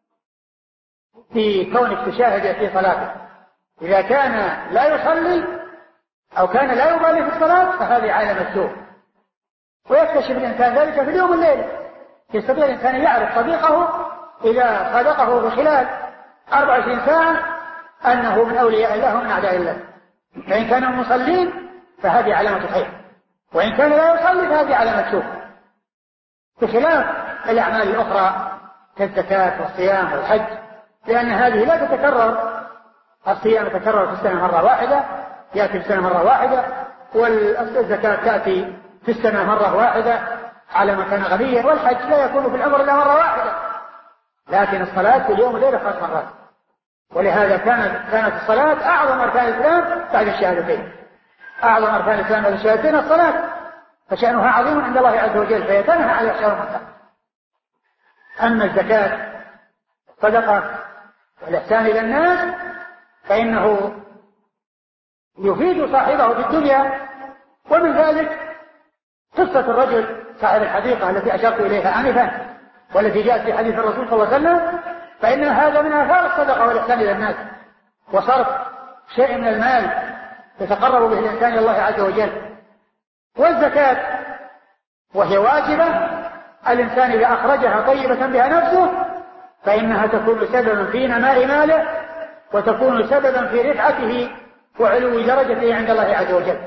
في كونك تشاهد في صلاته. إذا كان لا يصلي أو كان لا يبالي في الصلاة فهذه علامة سوء، ويكتشف الإنسان ذلك في اليوم والليلة. يستطيع الإنسان يعرف صديقه إذا صدقه في خلال 24 ساعة أنه من أولياء الله ومن أعداء الله. فإن كانوا مصلين فهذه علامة خير، وإن كان لا يصلي فهذه علامة سوء، بخلاف الأعمال الأخرى كالزكاة والصيام والحج، لأن هذه لا تتكرر. الصيام يتكرر في السنة مرة واحدة، يأتي في السنة مرة واحدة، والزكاة تأتي في السنة مرة واحدة على ما كان غنيا، والحج لا يكون في العمر إلا مرة واحدة. لكن الصلاة في اليوم والليلة 5 مرات، ولهذا كانت الصلاة أعظم أركان الإسلام بعد الشهادتين. أعظم أركان الإسلام بعد الشهادتين الصلاة، فشأنها عظيم عند الله عز وجل، فيتنهى عن الفحشاء والمنكر. أما الزكاة الصدقة والإحسان إلى الناس فإنه يفيد صاحبه في الدنيا. ومن ذلك قصة الرجل صاحب الحديقة التي أشرت إليها آنفا والتي جاءت في حديث الرسول صلى الله عليه وسلم، فإن هذا من آثار الصدقة والإحسان إلى الناس، وصرف شيء من المال يتقرب به الإنسان إلى الله عز وجل. والزكاة وهي واجبة، الإنسان إذا أخرجها طيبة بها نفسه فإنها تكون سببا في نماء ماله وتكون سببا في رفعته وعلو درجته عند الله عز وجل.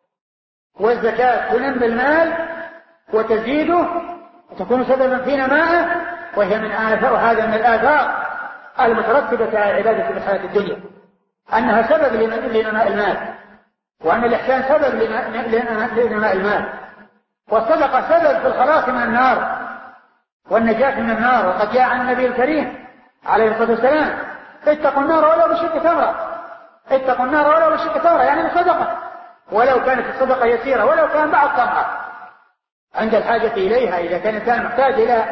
والزكاة تنمي المال وتزيده وتكون سببا في نمائه، وهي وهذا من الآثار المترتبة على العبادة في الحياة الدنيا، أنها سبب لنماء المال، وأن الإحسان سبب لنماء المال، والصدقة سبب في الخلاص من النار والنجاة من النار. وقد جاء عن النبي الكريم عليه الصلاة والسلام: اتقوا النار ولو بشق تمرة، اتقوا النار ولو بشق تمرة، يعني بصدقة، ولو كانت الصدقة يسيرة، ولو كان بعض تمرة عند الحاجة إليها، إذا كان الإنسان محتاج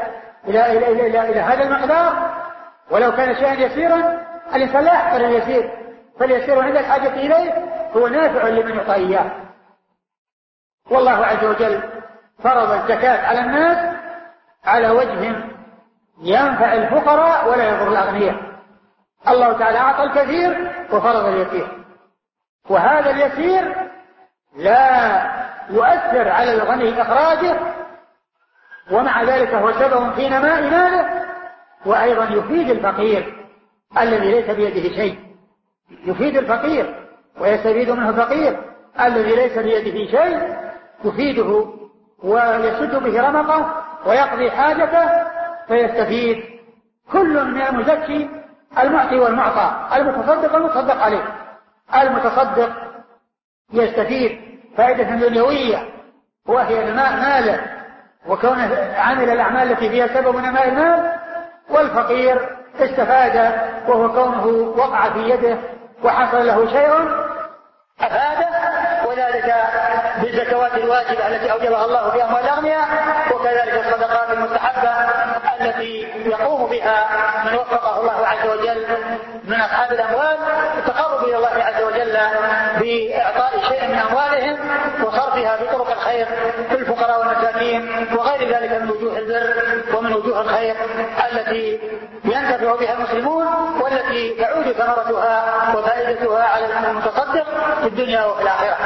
إلى هذا المقدار، ولو كان شيئا يسيرا الإنسان لا يحقر اليسير، فاليسير عند الحاجة إليه هو نافع لمن يعطى إياه. والله عز وجل فرض الزكاة على الناس على وجه ينفع الفقراء ولا يضر الأغنياء. الله تعالى أعطى الكثير وفرض اليسير، وهذا اليسير لا يؤثر على الغني إخراجه، ومع ذلك هو سبب في نماء ماله، وأيضا يفيد الفقير الذي ليس بيده شيء، يفيد الفقير ويستفيد منه الفقير الذي ليس بيده شيء، يفيده ويسد به رمقه ويقضي حاجته، فيستفيد كل من المزكي المعطي والمعطى، المتصدق والمتصدق عليه. المتصدق يستفيد فائدة دنيوية وهي نماء ماله وكونه عمل الأعمال التي فيها سبب نماء المال، والفقير استفاد وهو كونه وقع في يده وحصل له شيء أفاده، وذلك بالزكوات الواجبة التي أوجبها الله في أموال الأغنياء، وكذلك الصدقات المستحبة التي يقوم بها من وفقه الله عز وجل من أصحاب الأموال التقرب إلى الله عز وجل بإعطاء شيء من أموالهم وصرفها في طرق الخير في الفقراء والمساكين وغير ذلك من وجوه البر ومن وجوه الخير التي ينتفع بها المسلمون، والتي تعود ثمرتها وفائدتها على المتصدق في الدنيا وفي الآخرة.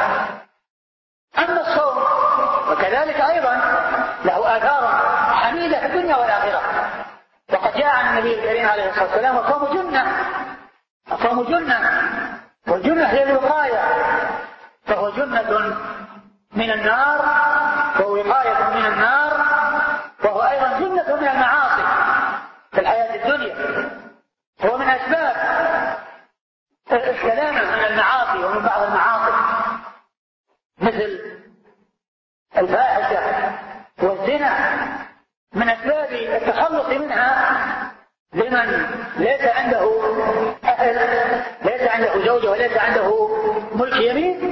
أما الصوم وكذلك أيضا له آثار حميدة في الدنيا والآخرة، وقد جاء عن النبي الكريم عليه الصلاة والسلام: الصوم جنة، الصوم جنة، والجنة هي الوقاية، فهو جنة من النار ووقاية من النار، وهو أيضا جنة من المعاصي في الحياة الدنيا، هو من أسباب السلامة من المعاصي ومن بعض المعاصي مثل الفاحشة والزنا، من أسباب التخلص منها لمن ليس عنده أهل، ليس عنده زوجة وليس عنده ملك يمين.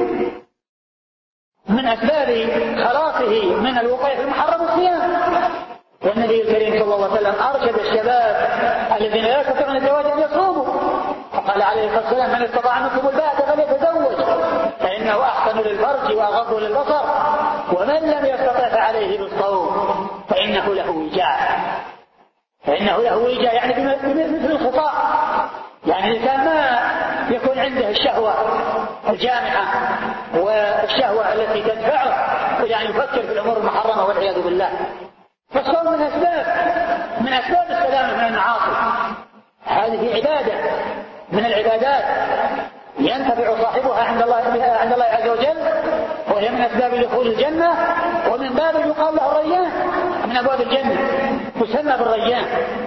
من أسباب خلاصه من الوقاية المحرم الصيام، والنبي الكريم صلى الله عليه وسلم أرشد الشباب الذين لا يستطيعون الزواج أن يصوموا، فقال عليه الصلاة والسلام: من استطاع منكم الباءة فليتزوج فإنه أحسن للفرج وأغض للبصر، ومن لم يستطع فعليه بالصوم فإنه له وجاء، فإنه له وجاء، يعني مثل الخطاء، يعني الإنسان ما يكون عنده الشهوة الجامعة والشهوة التي تدفعه إلى أن يفكر في الأمور المحرمة والعياذ بالله. فالصوم من أسباب السلامة من المعاصي، هذه عبادة من العبادات ينتفع صاحبها عند الله عز وجل، وهي من أسباب دخول الجنة، ومن باب يقال له الريان، من أبواب الجنة تسمى بالريان،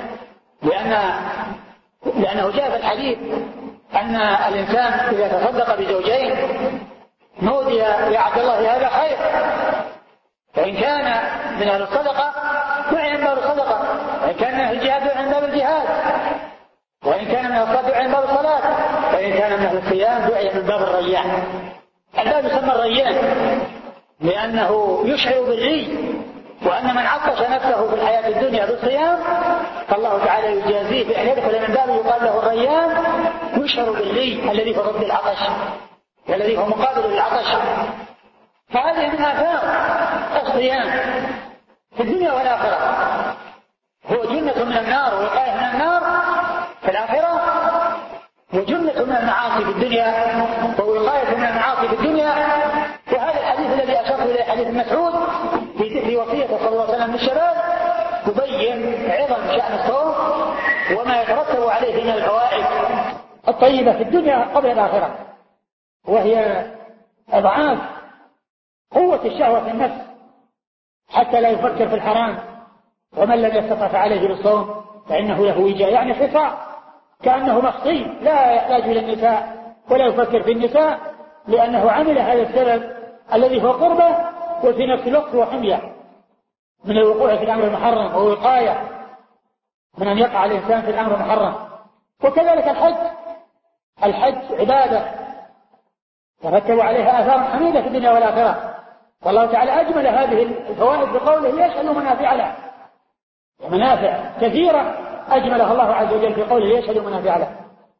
لأنه جاء في الحديث أن الإنسان إذا تصدق بزوجين نودي يا عبد الله هذا خير، فإن كان من أهل الصدقة دعي من باب الصدقة، وإن كان من أهل الجهاد دعي من باب الجهاد، وإن كان من الصلاة دعي من باب الصلاة، وإن كان من أهل الصيام دعي من باب الريان. الباب يسمى الريان لأنه يشعر بالري، وأن من عطش نفسه في الحياة الدنيا بالصيام فالله تعالى يجازيه بأن يدخل من باب يقال له الريان، يشعر بالري الذي هو ضد العطش والذي هو مقابل للعطش. فهذه من آثار الصيام في الدنيا والآخرة، هو جنة من النار ووقاية من النار في الآخرة، وجنة من المعاصي في الدنيا ووقاية من المعاصي في الدنيا. وهذا الحديث الذي أشرت إليه حديث مسعود في وصية صلى الله عليه وسلم للشباب يبين عظم شأن الصوم وما يترتب عليه من الفوائد الطيبة في الدنيا قبل الآخرة، وهي أضعاف قوة الشهوة في النفس حتى لا يفكر في الحرام. ومن لم يستطع فعليه بالصوم فإنه له وجاء، يعني خطاء كأنه مخطي، لا يحتاج إلى النساء ولا يفكر في النساء، لأنه عمل هذا السبب الذي هو قربة وفي نفس الوقت هو حمية من الوقوع في الأمر المحرم ووقاية من أن يقع الإنسان في الأمر المحرم. وكذلك الحج عبادة ترتب عليها آثار حميدة في الدنيا والآخرة، والله تعالى أجمل هذه الفوائد بقوله يشهد منافع له، ومنافع كثيرة أجملها الله عز وجل في قوله يشهد منافع له.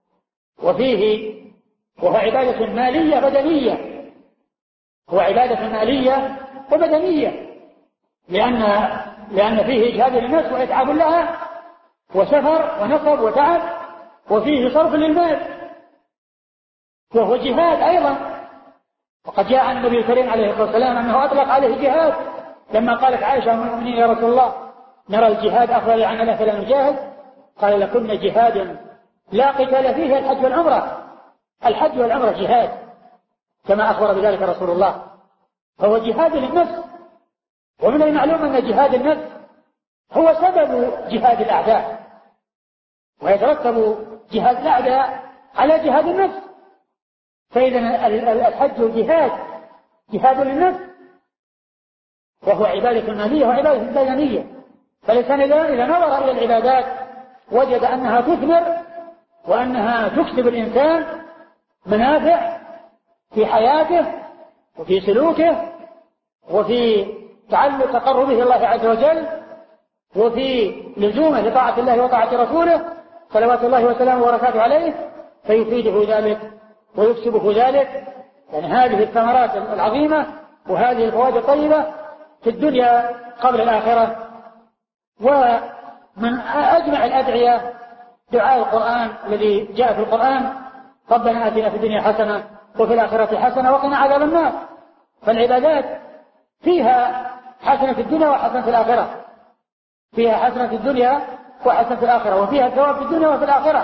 وهو عبادة مالية بدنية، هو عبادة مالية وبدنية، لأن فيه إجهاد للنفس وإتعاب لها وسفر ونصب وتعب، وفيه صرف للمال، وهو جهاد أيضا. وقد جاء عن النبي الكريم عليه الصلاة والسلام أنه أطلق عليه جهاد لما قالت عائشة أم المؤمنين يا رسول الله نرى الجهاد أفضل عملا فلا نجاهد، قال لكن جهاد لا قتال فيه الحج والعمرة. الحج والعمرة جهاد كما أخبر بذلك رسول الله، فهو جهاد للنفس. ومن المعلوم أن جهاد النفس هو سبب جهاد الأعداء، ويترتب جهاد الأعداء على جهاد النفس. فإذا الحج جهاد للنفس، وهو عبادة مالية وعبادة بدنية. فالإنسان إذا نظر إلى العبادات وجد أنها تثمر وأنها تكسب الإنسان منافع في حياته وفي سلوكه وفي تعلق تقربه الله عز وجل وفي لزومه لطاعة الله وطاعة رسوله صلوات الله وسلامه وبركاته عليه، فيفيده ذلك ويكسبه ذلك. يعني هذه الثمرات العظيمة وهذه الفوائد الطيبة في الدنيا قبل الآخرة. ومن أجمع الأدعية دعاء القرآن الذي جاء في القرآن ربنا آتنا في الدنيا حسنة وفي الآخرة حسنة وقنا عذاب النار. فالعبادات فيها حسنة في الدنيا وحسنة في الآخرة، فيها حسنة في الدنيا وحسنة في الآخرة، وفيها ثواب في الدنيا وفي الآخرة.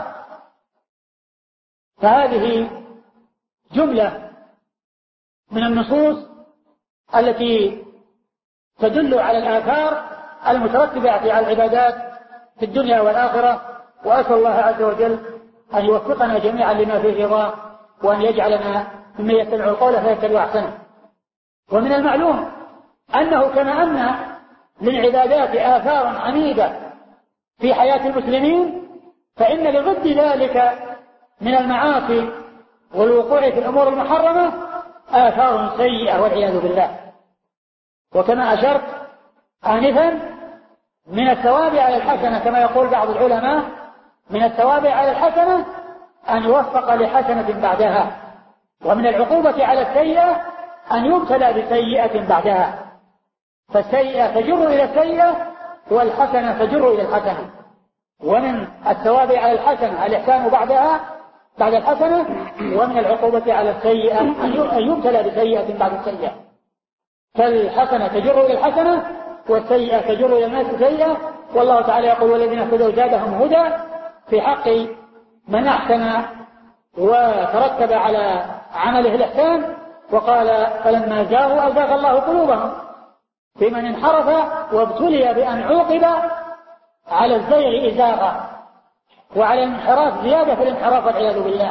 فهذه جملة من النصوص التي تدل على الآثار المترتبة على العبادات في الدنيا والآخرة. وأسأل الله عز وجل أن يوفقنا جميعا لما فيه رضاه، وأن يجعلنا ممن يتبع القول فيتبع أحسنه. ومن المعلوم أنه كما أن للعبادات آثار حميدة في حياة المسلمين، فإن لضد ذلك من المعاصي والوقوع في الأمور المحرمة آثار سيئة والعياذ بالله. وكما أشرت آنفا من الثواب على الحسنة كما يقول بعض العلماء، من الثواب على الحسنة أن يوفق لحسنة بعدها، ومن العقوبة على السيئة أن يبتلى بسيئة بعدها. فالسيئة تجر إلى السيئة والحسنة تجر إلى الحسنة. ومن الثواب على الحسنة الإحسان بعد الحسنة، ومن العقوبة على السيئة أن يبتلى بسيئة بعد السيئة. فالحسنة تجر إلى الحسنة والسيئة تجر إلى الناس سيئة. والله تعالى يقول والذين اهتدوا زادهم هدى في حق من أحسن وترتب على عمله الإحسان. وقال فلما زاغوا أزاغ الله قلوبهم، في من انحرف وابتلي بأن عوقب على الزيغ إزاغة وعلى الانحراف زيادة في الانحراف والعياذ بالله.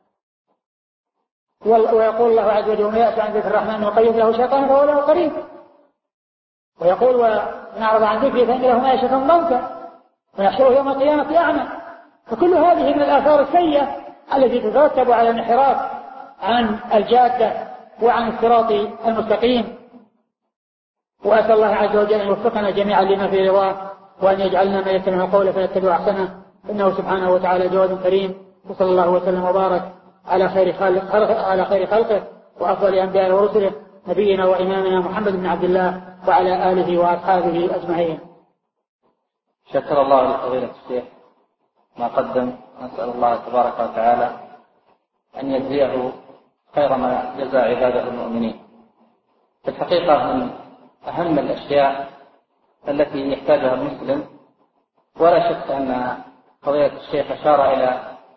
ويقول الله عز وجل ومن يأس عن ذكر الرحمن وقيض له شيطان فهو له قريب. ويقول ونعرض عن ذكره فإن له معيشة ضنكا ونحشره يوم القيامة أعمى. فكل هذه من الآثار السيئة التي تترتب على الانحراف عن الجادة وعن الصراط المستقيم. وأسأل الله عز وجل أن يوفقنا جميعا لما في رضاه، وأن يجعلنا من يتبع القول فيتبع أحسنه، إنه سبحانه وتعالى جواد كريم. وصلى الله وسلم وبارك على خير خلقه وأفضل أنبياء ورسله نبينا وإمامنا محمد بن عبد الله وعلى آله وأصحابه أجمعين. شكر الله لفضيلة الشيخ ما قدم. نسأل الله تبارك وتعالى أن يجزيه خير ما جزى عباده المؤمنين. في الحقيقة من أهم الأشياء التي يحتاجها المسلم، ولا شك أن فضيلة الشيخ أشار إلى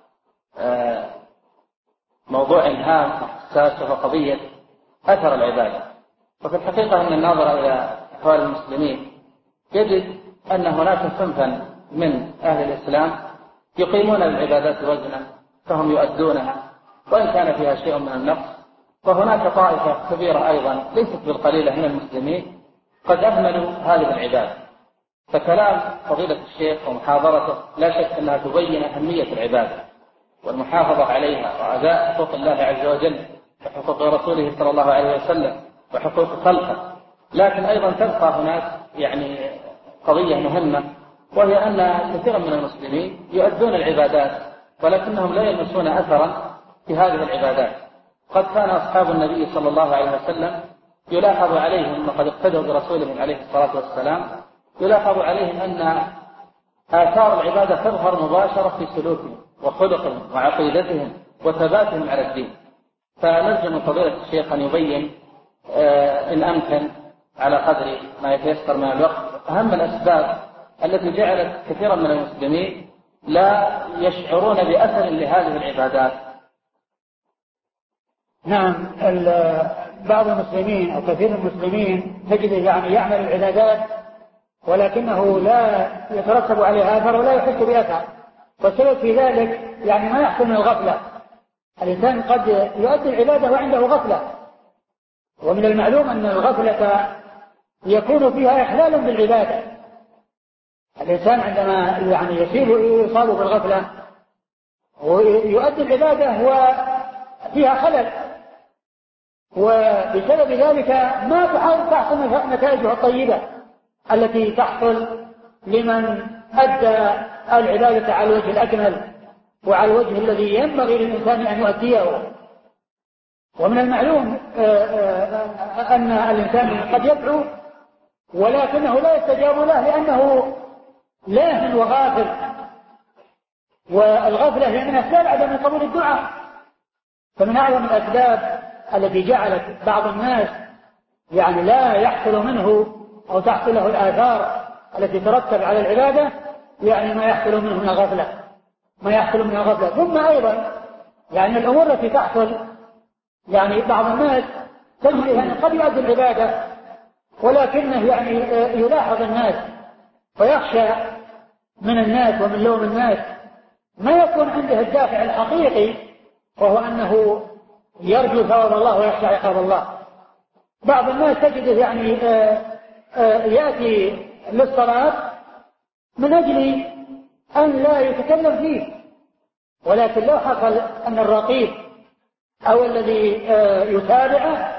موضوع هام وحساس وهو قضية أثر العبادة. وفي الحقيقة أن الناظر إلى أحوال المسلمين يجد أن هناك صنفا من أهل الإسلام يقيمون العبادات وزنا فهم يؤدونها وإن كان فيها شيء من النقص، وهناك طائفة كبيرة أيضا ليست بالقليلة من المسلمين قد أهملوا هذه العبادة. فكلام فضيلة الشيخ ومحاضرته لا شك أنها تبين أهمية العبادة والمحافظة عليها وأداء حقوق الله عز وجل وحقوق رسوله صلى الله عليه وسلم وحقوق خلقه. لكن أيضا تبقى هناك قضية مهمة، وهي أن كثيرا من المسلمين يؤدون العبادات ولكنهم لا يلمسون أثرا في هذه العبادات. قد كان أصحاب النبي صلى الله عليه وسلم يلاحظ عليهم، وقد اقتدوا برسولهم عليه الصلاة والسلام، يلاحظ عليهم أن آثار العبادة تظهر مباشرة في سلوكهم وخلقهم وعقيدتهم وثباتهم على الدين. فنرجو من فضيلة الشيخ أن يبين إن أمكن على قدر ما يتيسر من الوقت أهم الأسباب التي جعلت كثيرا من المسلمين لا يشعرون بأثر لهذه العبادات. نعم، بعض المسلمين أو كثير من المسلمين تجد يعمل العبادات ولكنه لا يترتب عليها أثر ولا يحس بأثر، والسبب في ذلك ما يحصل من الغفلة. الإنسان قد يؤدي العبادة وعنده غفلة، ومن المعلوم أن الغفلة يكون فيها إحلال بالعبادة. الإنسان عندما يصاب بالغفلة ويؤدي العبادة وفيها خلل، وبسبب ذلك ما تحصل نتائجها الطيبة التي تحصل لمن أدى العبادة على الوجه الأكمل وعلى الوجه الذي ينبغي للإنسان أن يؤديه. ومن المعلوم أن الإنسان قد يدعو ولكنه لا يستجاب له لأنه لاهٍ وغافل، والغفلة هي من أسباب عدم قبول الدعاء. فمن أعظم الأسباب التي جعلت بعض الناس لا يحصل منه أو تحصل له الآثار التي ترتب على العبادة ما يحصل منه من الغفلة. ثم أيضا الأمور التي تحصل بعض الناس تجد قد يؤدي العبادة ولكنه يلاحظ الناس ويخشى من الناس ومن لوم الناس، ما يكون عنده الدافع الحقيقي وهو أنه يرجو ثواب الله ويخشى عقاب الله. بعض الناس تجد يأتي للصلاة من أجل أن لا يتكلم فيه، ولكن لو حصل أن الرقيب أو الذي يتابعه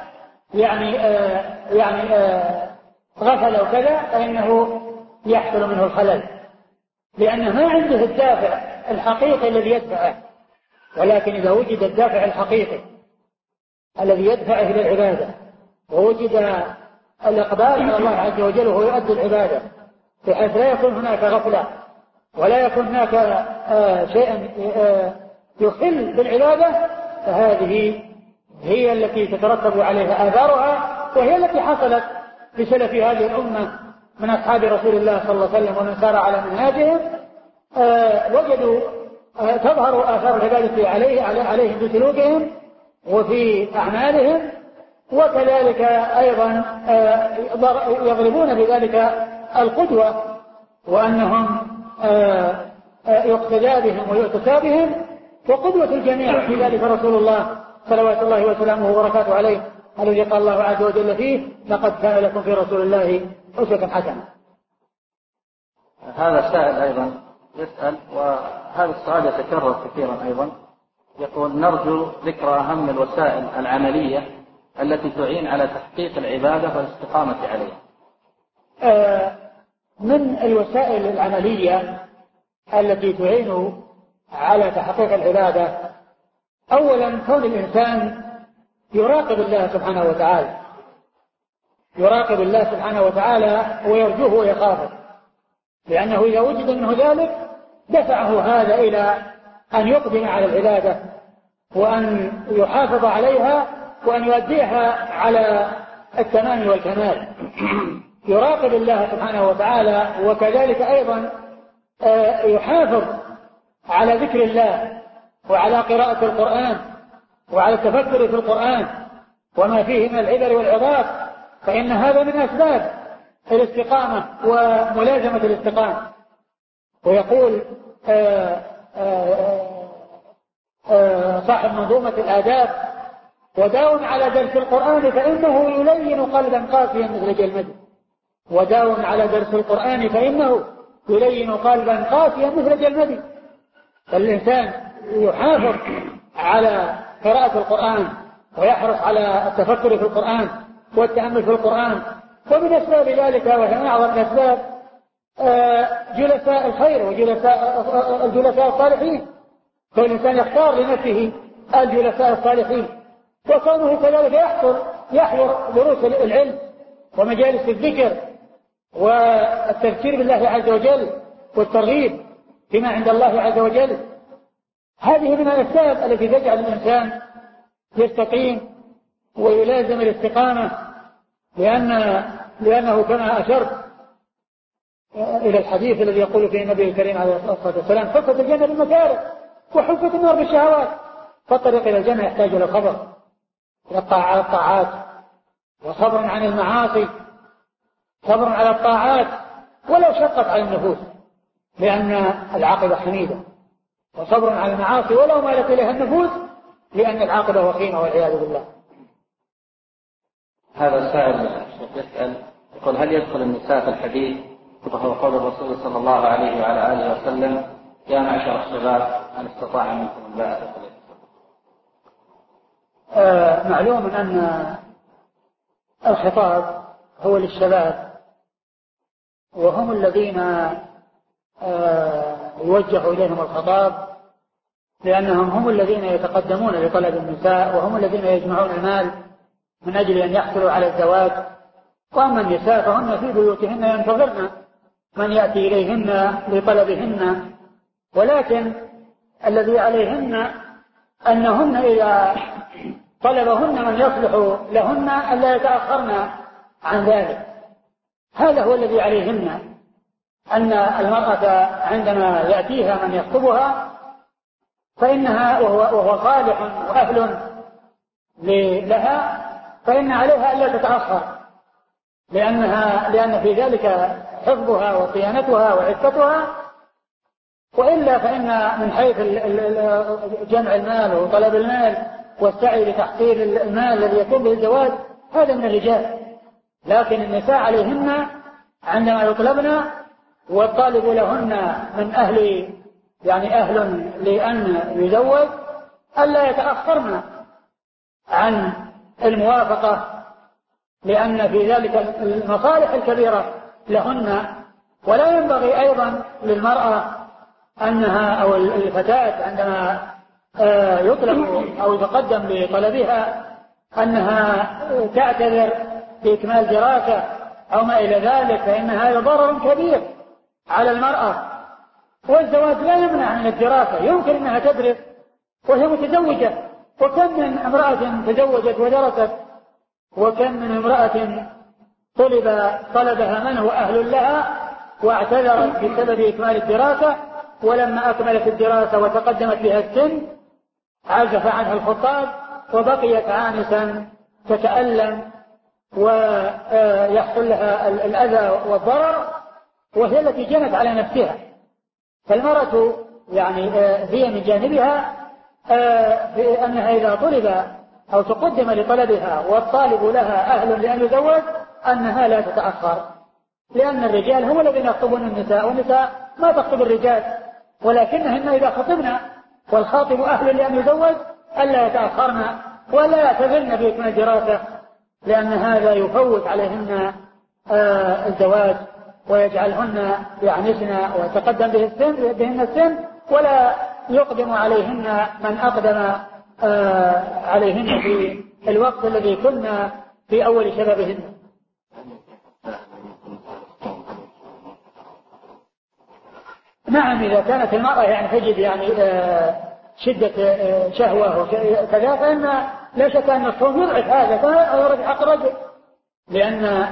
غفل وكذا فإنه يحصل منه الخلل، لأنه ما عنده الدافع الحقيقي الذي يدفعه. ولكن إذا وجد الدافع الحقيقي الذي يدفعه إلى العبادة ووجد الإقبال على الله عز وجل وهو يؤدي العبادة بحيث لا يكون هناك غفلة ولا يكون هناك شيء يخل بالعبادة، فهذه هي التي تترتب عليها آثارها، وهي التي حصلت لسلف هذه الأمة من أصحاب رسول الله صلى الله عليه وسلم ومن سار على منهاجهم. وجدوا تظهر آثار العبادة عليهم بسلوكهم وفي أعمالهم، وكذلك أيضا يضربون بذلك القدوة وأنهم يقتدى بهم ويؤتسى بهم، وقدوة الجميع في ذلك رسول الله صلوات الله وسلامه وبركاته عليه الذي قال الله عز وجل فيه: لقد كان لكم في رسول الله أسوة حسنة. هذا السائل أيضا يسأل، وهذا السؤال يتكرر كثيرا أيضا، يقول: نرجو ذكر أهم الوسائل العملية التي تعين على تحقيق العبادة والاستقامة عليها. من الوسائل العملية التي تعين على تحقيق العبادة أولا كون الإنسان يراقب الله سبحانه وتعالى، يراقب الله سبحانه وتعالى ويرجوه ويخافه، لأنه إذا وجد منه ذلك دفعه هذا إلى أن يقدم على العبادة وأن يحافظ عليها وأن يؤديها على التمام والكمال. يراقب الله سبحانه وتعالى، وكذلك أيضا يحافظ على ذكر الله وعلى قراءة القرآن وعلى التفكر في القرآن وما فيه من العبر والعظات، فإن هذا من أسباب الاستقامة وملازمة الاستقامة. ويقول صاحب منظومة الآداب: وداوم على درس القرآن فإنه يلين قلبا قاسيا مثل جلمده. وداوم على درس القرآن فإنه يلين قلبا قاسيا مثل جلمده. فالإنسان يحافظ على قراءة القرآن ويحرص على التفكر في القرآن والتأمل في القرآن. ومن أسباب ذلك وهي من أعظم الأسباب جلساء الخير والجلساء الصالحين. فالإنسان يختار لنفسه الجلساء الصالحين، وكونه كذلك يحضر دروس العلم ومجالس الذكر والتذكير بالله عز وجل والترغيب فيما عند الله عز وجل. هذه من الأسباب التي تجعل الإنسان يستقيم ويلازم الاستقامة، لأنه كما أشرت إلى الحديث الذي يقول فيه النبي الكريم عليه الصلاة والسلام: حفت الجنة بالمكاره وحفت النار بالشهوات. فالطريق إلى الجنة يحتاج إلى صبر، إلى الطاعات، وصبر عن المعاصي، صبر على الطاعات ولو شقت على النفوس لأن العاقبة حميدة، وصبر على المعاصي ولو مالت إليها النفوس لأن العاقبة وخيمة والعياذ بالله. هذا السائل يسأل يقول: هل يدخل النساء في الحديث وهو قول الرسول صلى الله عليه وعلى آله وسلم: يا معشر الشباب من استطاع منكم الباءة فليتزوج؟ معلوم أن الخطاب هو للشباب، وهم الذين يوجه إليهم الخطاب، لأنهم هم الذين يتقدمون لطلب النساء، وهم الذين يجمعون المال من أجل أن يحصلوا على الزواج. وأما النساء فهن في بيوتهن ينتظرن من يأتي إليهن لطلبهن، ولكن الذي عليهن أنهن إذا طلبهن من يصلح لهن ألا يتأخرن عن ذلك. هذا هو الذي عليهن، أن المرأة عندما يأتيها من يخطبها فإنها وهو صالح وأهل لها فإن عليها ألا تتأخر، لأن في ذلك حفظها وصيانتها وعفتها. وإلا فإن من حيث جمع المال وطلب المال والسعي لتحصيل المال الذي يكون به الزواج هذا من الرجال، لكن النساء عليهن عندما يطلبن والطالب لهن من أهل لأن يزوج ألا يتأخرن عن الموافقة، لأن في ذلك المصالح الكبيرة لهن. ولا ينبغي أيضا للمرأة أنها أو الفتاة عندما يطلب أو يتقدم لطلبها أنها تعتذر بإكمال دراسة أو ما إلى ذلك، فإن هذا ضرر كبير على المرأة. والزواج لا يمنع من الدراسة، يمكن أنها تدرس وهي متزوجة، وكم من امرأة تزوجت ودرست، وكم من امرأة طلبها من هو أهل لها واعتذرت بسبب إكمال الدراسة، ولما أكملت الدراسة وتقدمت بها السن عزف عنها الخطاب وبقيت عانسا تتألم ويحصل لها الأذى والضرر، وهي التي جنت على نفسها. فالمرأة هي من جانبها بأنها إذا طلب أو تقدم لطلبها والطالب لها أهل لأن يزوج أنها لا تتأخر، لأن الرجال هم الذين يخطبون النساء، والنساء ما تخطب الرجال، ولكنهن إذا خطبنا والخاطب أهل لأن يزوج ألا يتأخرن ولا يعتذرن بإكمال الدراسة، لأن هذا يفوت عليهن الزواج ويجعلهن يعنسن ويتقدم بهن السن، ولا يقدم عليهن من أقدم عليهن في الوقت الذي كنا في أول شبابهن. نعم، إذا كانت المرأة تجد شدة شهوة وكذا، فإن لا شك أن الصوم يضعف هذا كما يضعف حق الرجل، لأن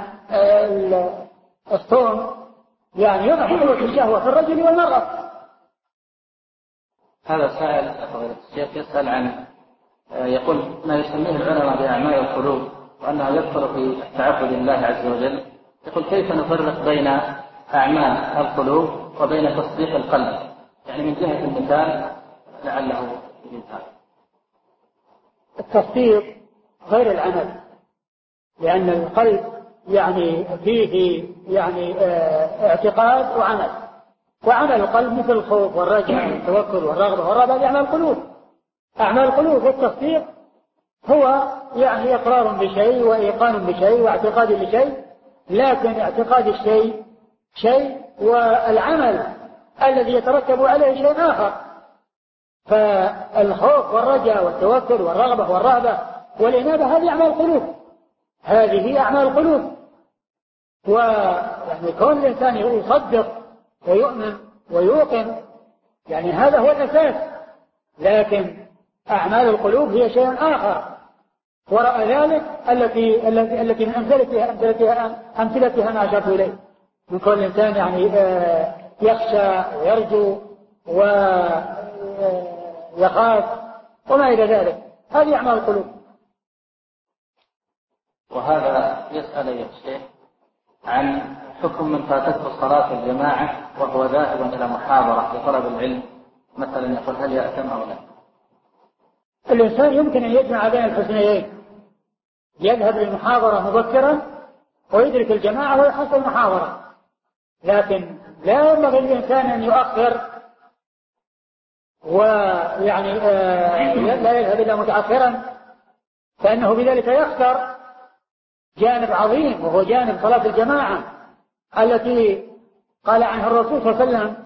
الصوم يضعف قوة الشهوة في الرجل والمرأة. هذا سائل يا فضيلة الشيخ يسأل عن يقول ما يسميه العلماء بأعمال القلوب وأنه يدخل في التعبد لله عز وجل. يقول كيف نفرق بين أعمال القلوب وبين تصديق القلب، يعني من جهة المثال لعله يفهم. التصديق غير العمل، لأن القلب يعني فيه يعني اعتقاد وعمل، وعمل القلب مثل الخوف والرجاء والتوكل والرغبة والرهبة هذه أعمال القلوب. أعمال القلوب والتصديق هو يعني إقرار بشيء وإيقان بشيء واعتقاد بشيء، لكن اعتقاد الشيء شيء والعمل الذي يترتب عليه شيء آخر. فالخوف والرجاء والتوكل والرغبة والرهبة والإنابة هذه أعمال القلوب، هذه أعمال القلوب. ويعني كون الإنسان يصدق ويؤمن ويوقن يعني هذا هو الأساس، لكن أعمال القلوب هي شيء آخر وراء ذلك التي من أمثلتها ما أشرت إليه، من كل إنسان يعني يخشى ويرجو ويخاف وما إلى ذلك، هذه أعمال القلوب. وهذا يسأل يا شيخ عن حكم من فاتته الصلاة الجماعة وهو ذاهب إلى محاضرة لطلب العلم، مثلا يقول هل يأتم أو لا؟ الإنسان يمكن أن يجمع بين الحسنيين، يذهب للمحاضرة مبكرا ويدرك الجماعة ويحصل المحاضرة، لكن لا ينبغي للإنسان أن يؤخر ويعني لا يذهب إلا متأخرا، فإنه بذلك يخسر جانب عظيم وهو جانب صلاة الجماعة التي قال عنها الرسول صلى الله عليه وسلم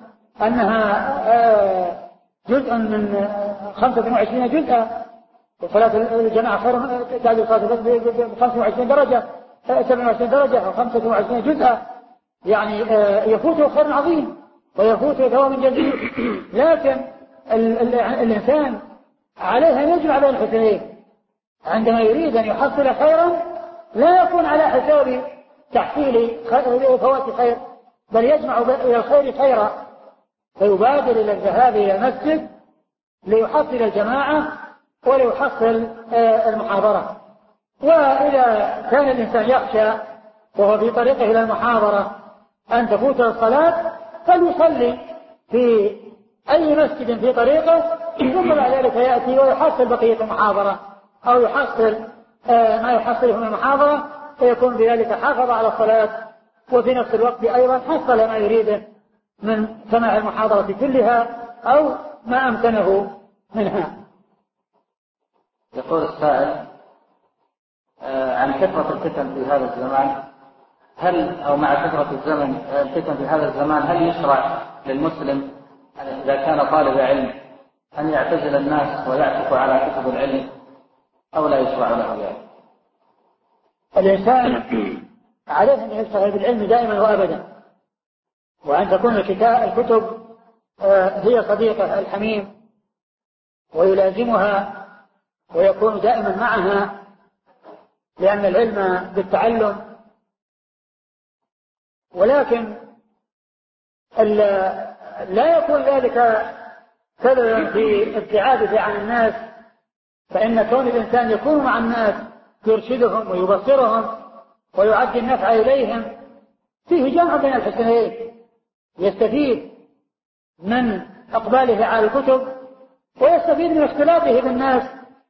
أنها جزء من 25 جزءا، وصلاة الجماعة خير تعدل صلاة ب 25 درجة 27 درجة أو 25 جزءا، يعني يفوته خير عظيم ويفوته ثواب جزيل. لكن الإنسان عليه أن يجمع بين الحسنين، عندما يريد أن يحصل خيرا لا يكون على حساب تحصيل فوات خير، بل يجمع إلى الخير خيرا، فيبادر إلى الذهاب إلى المسجد ليحصل الجماعة وليحصل المحاضرة. وإذا كان الإنسان يخشى وهو في طريقه إلى المحاضرة أن تفوته الصلاة فليصلي في أي مسجد في طريقه، ثم بعد ذلك يأتي ويحصل بقية المحاضرة أو يحصل ما يحصله من المحاضرة، فيكون بذلك حافظ على الصلاة وفي نفس الوقت أيضا حصل ما يريده من سماع المحاضرة كلها أو ما أمكنه منها. يقول السائل عن كثرة الفتن في هذا الزمان، هل أو مع كثرة الفتن في هذا الزمان هل يشرع للمسلم إذا كان طالب علم أن يعتزل الناس ويعكف على كتب العلم أو لا يشرع له ذلك؟ الإنسان عليه أن يشتغل بالعلم دائما وأبدا، وأن تكون الكتب هي صديقة الحميم ويلازمها ويكون دائما معها، لأن العلم بالتعلم. ولكن لا يكون ذلك سببا في ابتعاده عن الناس، فإن كون الإنسان يكون مع الناس يرشدهم ويبصرهم ويعدي النفع إليهم فيه جمع بين الحسنيين، يستفيد من إقباله على الكتب ويستفيد من اختلاطه بالناس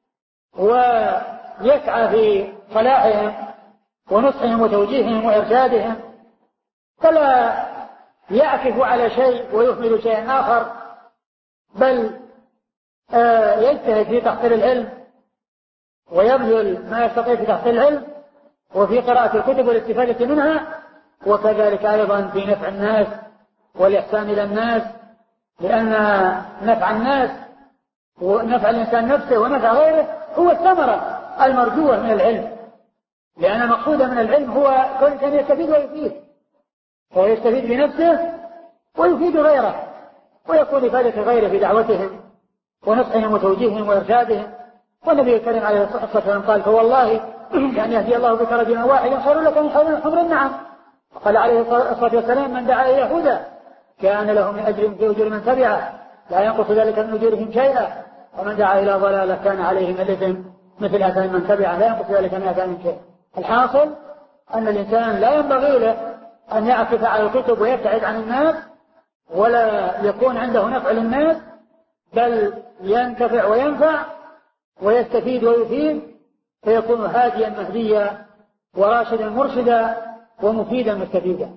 ويسعى في صلاحهم ونصحهم وتوجيههم وإرشادهم، فلا يعكف على شيء ويهمل شيئا آخر، بل يجتهد في تحصيل العلم ويبذل ما يستطيع في تحصيل العلم وفي قراءة الكتب والاستفادة منها، وكذلك أيضا في نفع الناس والإحسان إلى الناس، لأن نفع الناس ونفع الإنسان نفسه ونفع غيره هو الثمرة المرجوة من العلم، لأن المقصود من العلم هو كل إنسان يستفيد ويفيد، ويستفيد بنفسه ويفيد غيره ويكون إفادة غيره في دعوتهم ونصحهم وتوجيههم وإرشادهم. والنبي الكريم عليه الصلاة والسلام قال فوالله يعني يهدي الله بك رجلا واحدا خير لك من حمر النعم. وقال عليه الصلاة والسلام من دعا إلى هدى كان له من أجر من تبعه لا ينقص ذلك من أجورهم شيئا، ومن دعا إلى ضلالة كان عليه من الإثم مثل آثام من تبعه لا ينقص ذلك من آثامهم شيئا. الحاصل أن الإنسان لا ينبغي له أن يعكف على الكتب ويبتعد عن الناس ولا يكون عنده نفع للناس، بل ينتفع وينفع ويستفيد ويفيد، فيكون هاديا مهديا وراشدا مرشدا ومفيدا مستفيدا.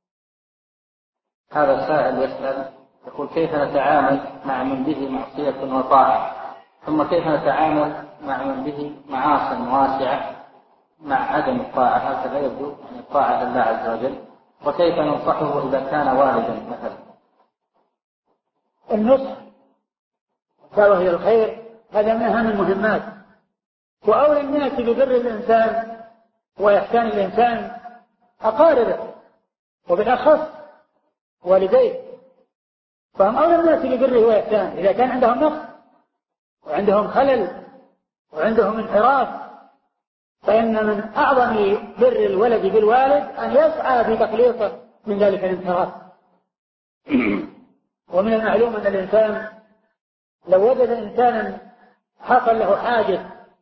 هذا السائل يسأل يقول: كيف نتعامل مع من به معصية وطاعة، ثم كيف نتعامل مع من به معاصٍ واسعة مع عدم الطاعة؟ هكذا يبدو أن الطاعة لله عز وجل. وكيف ننصحه إذا كان والدا مثلا؟ النصح دعوة إلى الخير هذا من أهم المهمات، وأولى الناس ببر الإنسان وإحسان الإنسان أقاربه، وبالأخص والديه، فهم أولى الناس ببره وإحسانه. إذا كان عندهم نقص وعندهم خلل وعندهم انحراف، فإن من أعظم بر الولد بالوالد أن يسعى في تخليصه من ذلك الانحراف. ومن المعلوم أن الإنسان لو وجد إنسانا حصل له حادث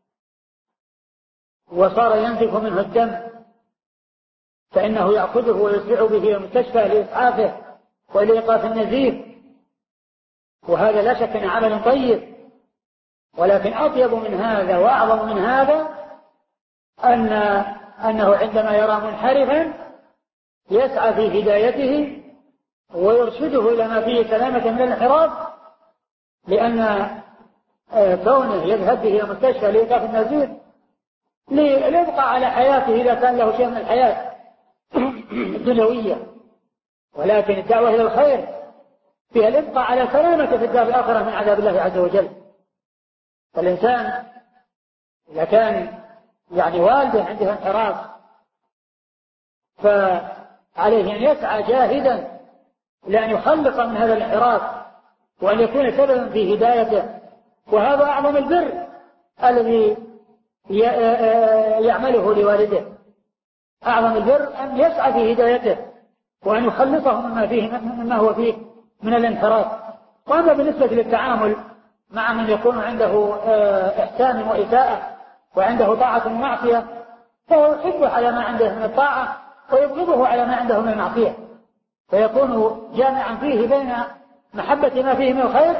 وصار ينزف منه الدم، فإنه يأخذه ويسرع به إلى المستشفى لإسعافه ولإيقاف النزيف، وهذا لا شك أنه عمل طيب. ولكن أطيب من هذا وأعظم من هذا أنه عندما يرى منحرفا يسعى في هدايته ويرشده إلى ما فيه سلامة من الانحراف، لأن كونه يذهب به إلى المستشفى لإيقاف النزيف ليبقى على حياته إذا كان له شيء من الحياة الدنيوية، ولكن الدعوة إلى الخير فيها الإبقاء على سلامة في الدار الآخرة من عذاب الله عز وجل. فالإنسان إذا كان والده عنده انحراف فعليه أن يسعى جاهدا لأن يخلص من هذا الانحراف وأن يكون سببا في هدايته، وهذا أعظم البر الذي يعمله لوالده. أعظم البر أن يسعى في هدايته وأن يخلصه مما هو فيه من الانحراف. وأما بالنسبة للتعامل مع من يكون عنده إحسان وإساءة وعنده طاعة ومعصية، فهو يحبه على ما عنده من الطاعة ويبغضه على ما عنده من المعصية، فيكون جامعا فيه بين محبة ما فيه من الخير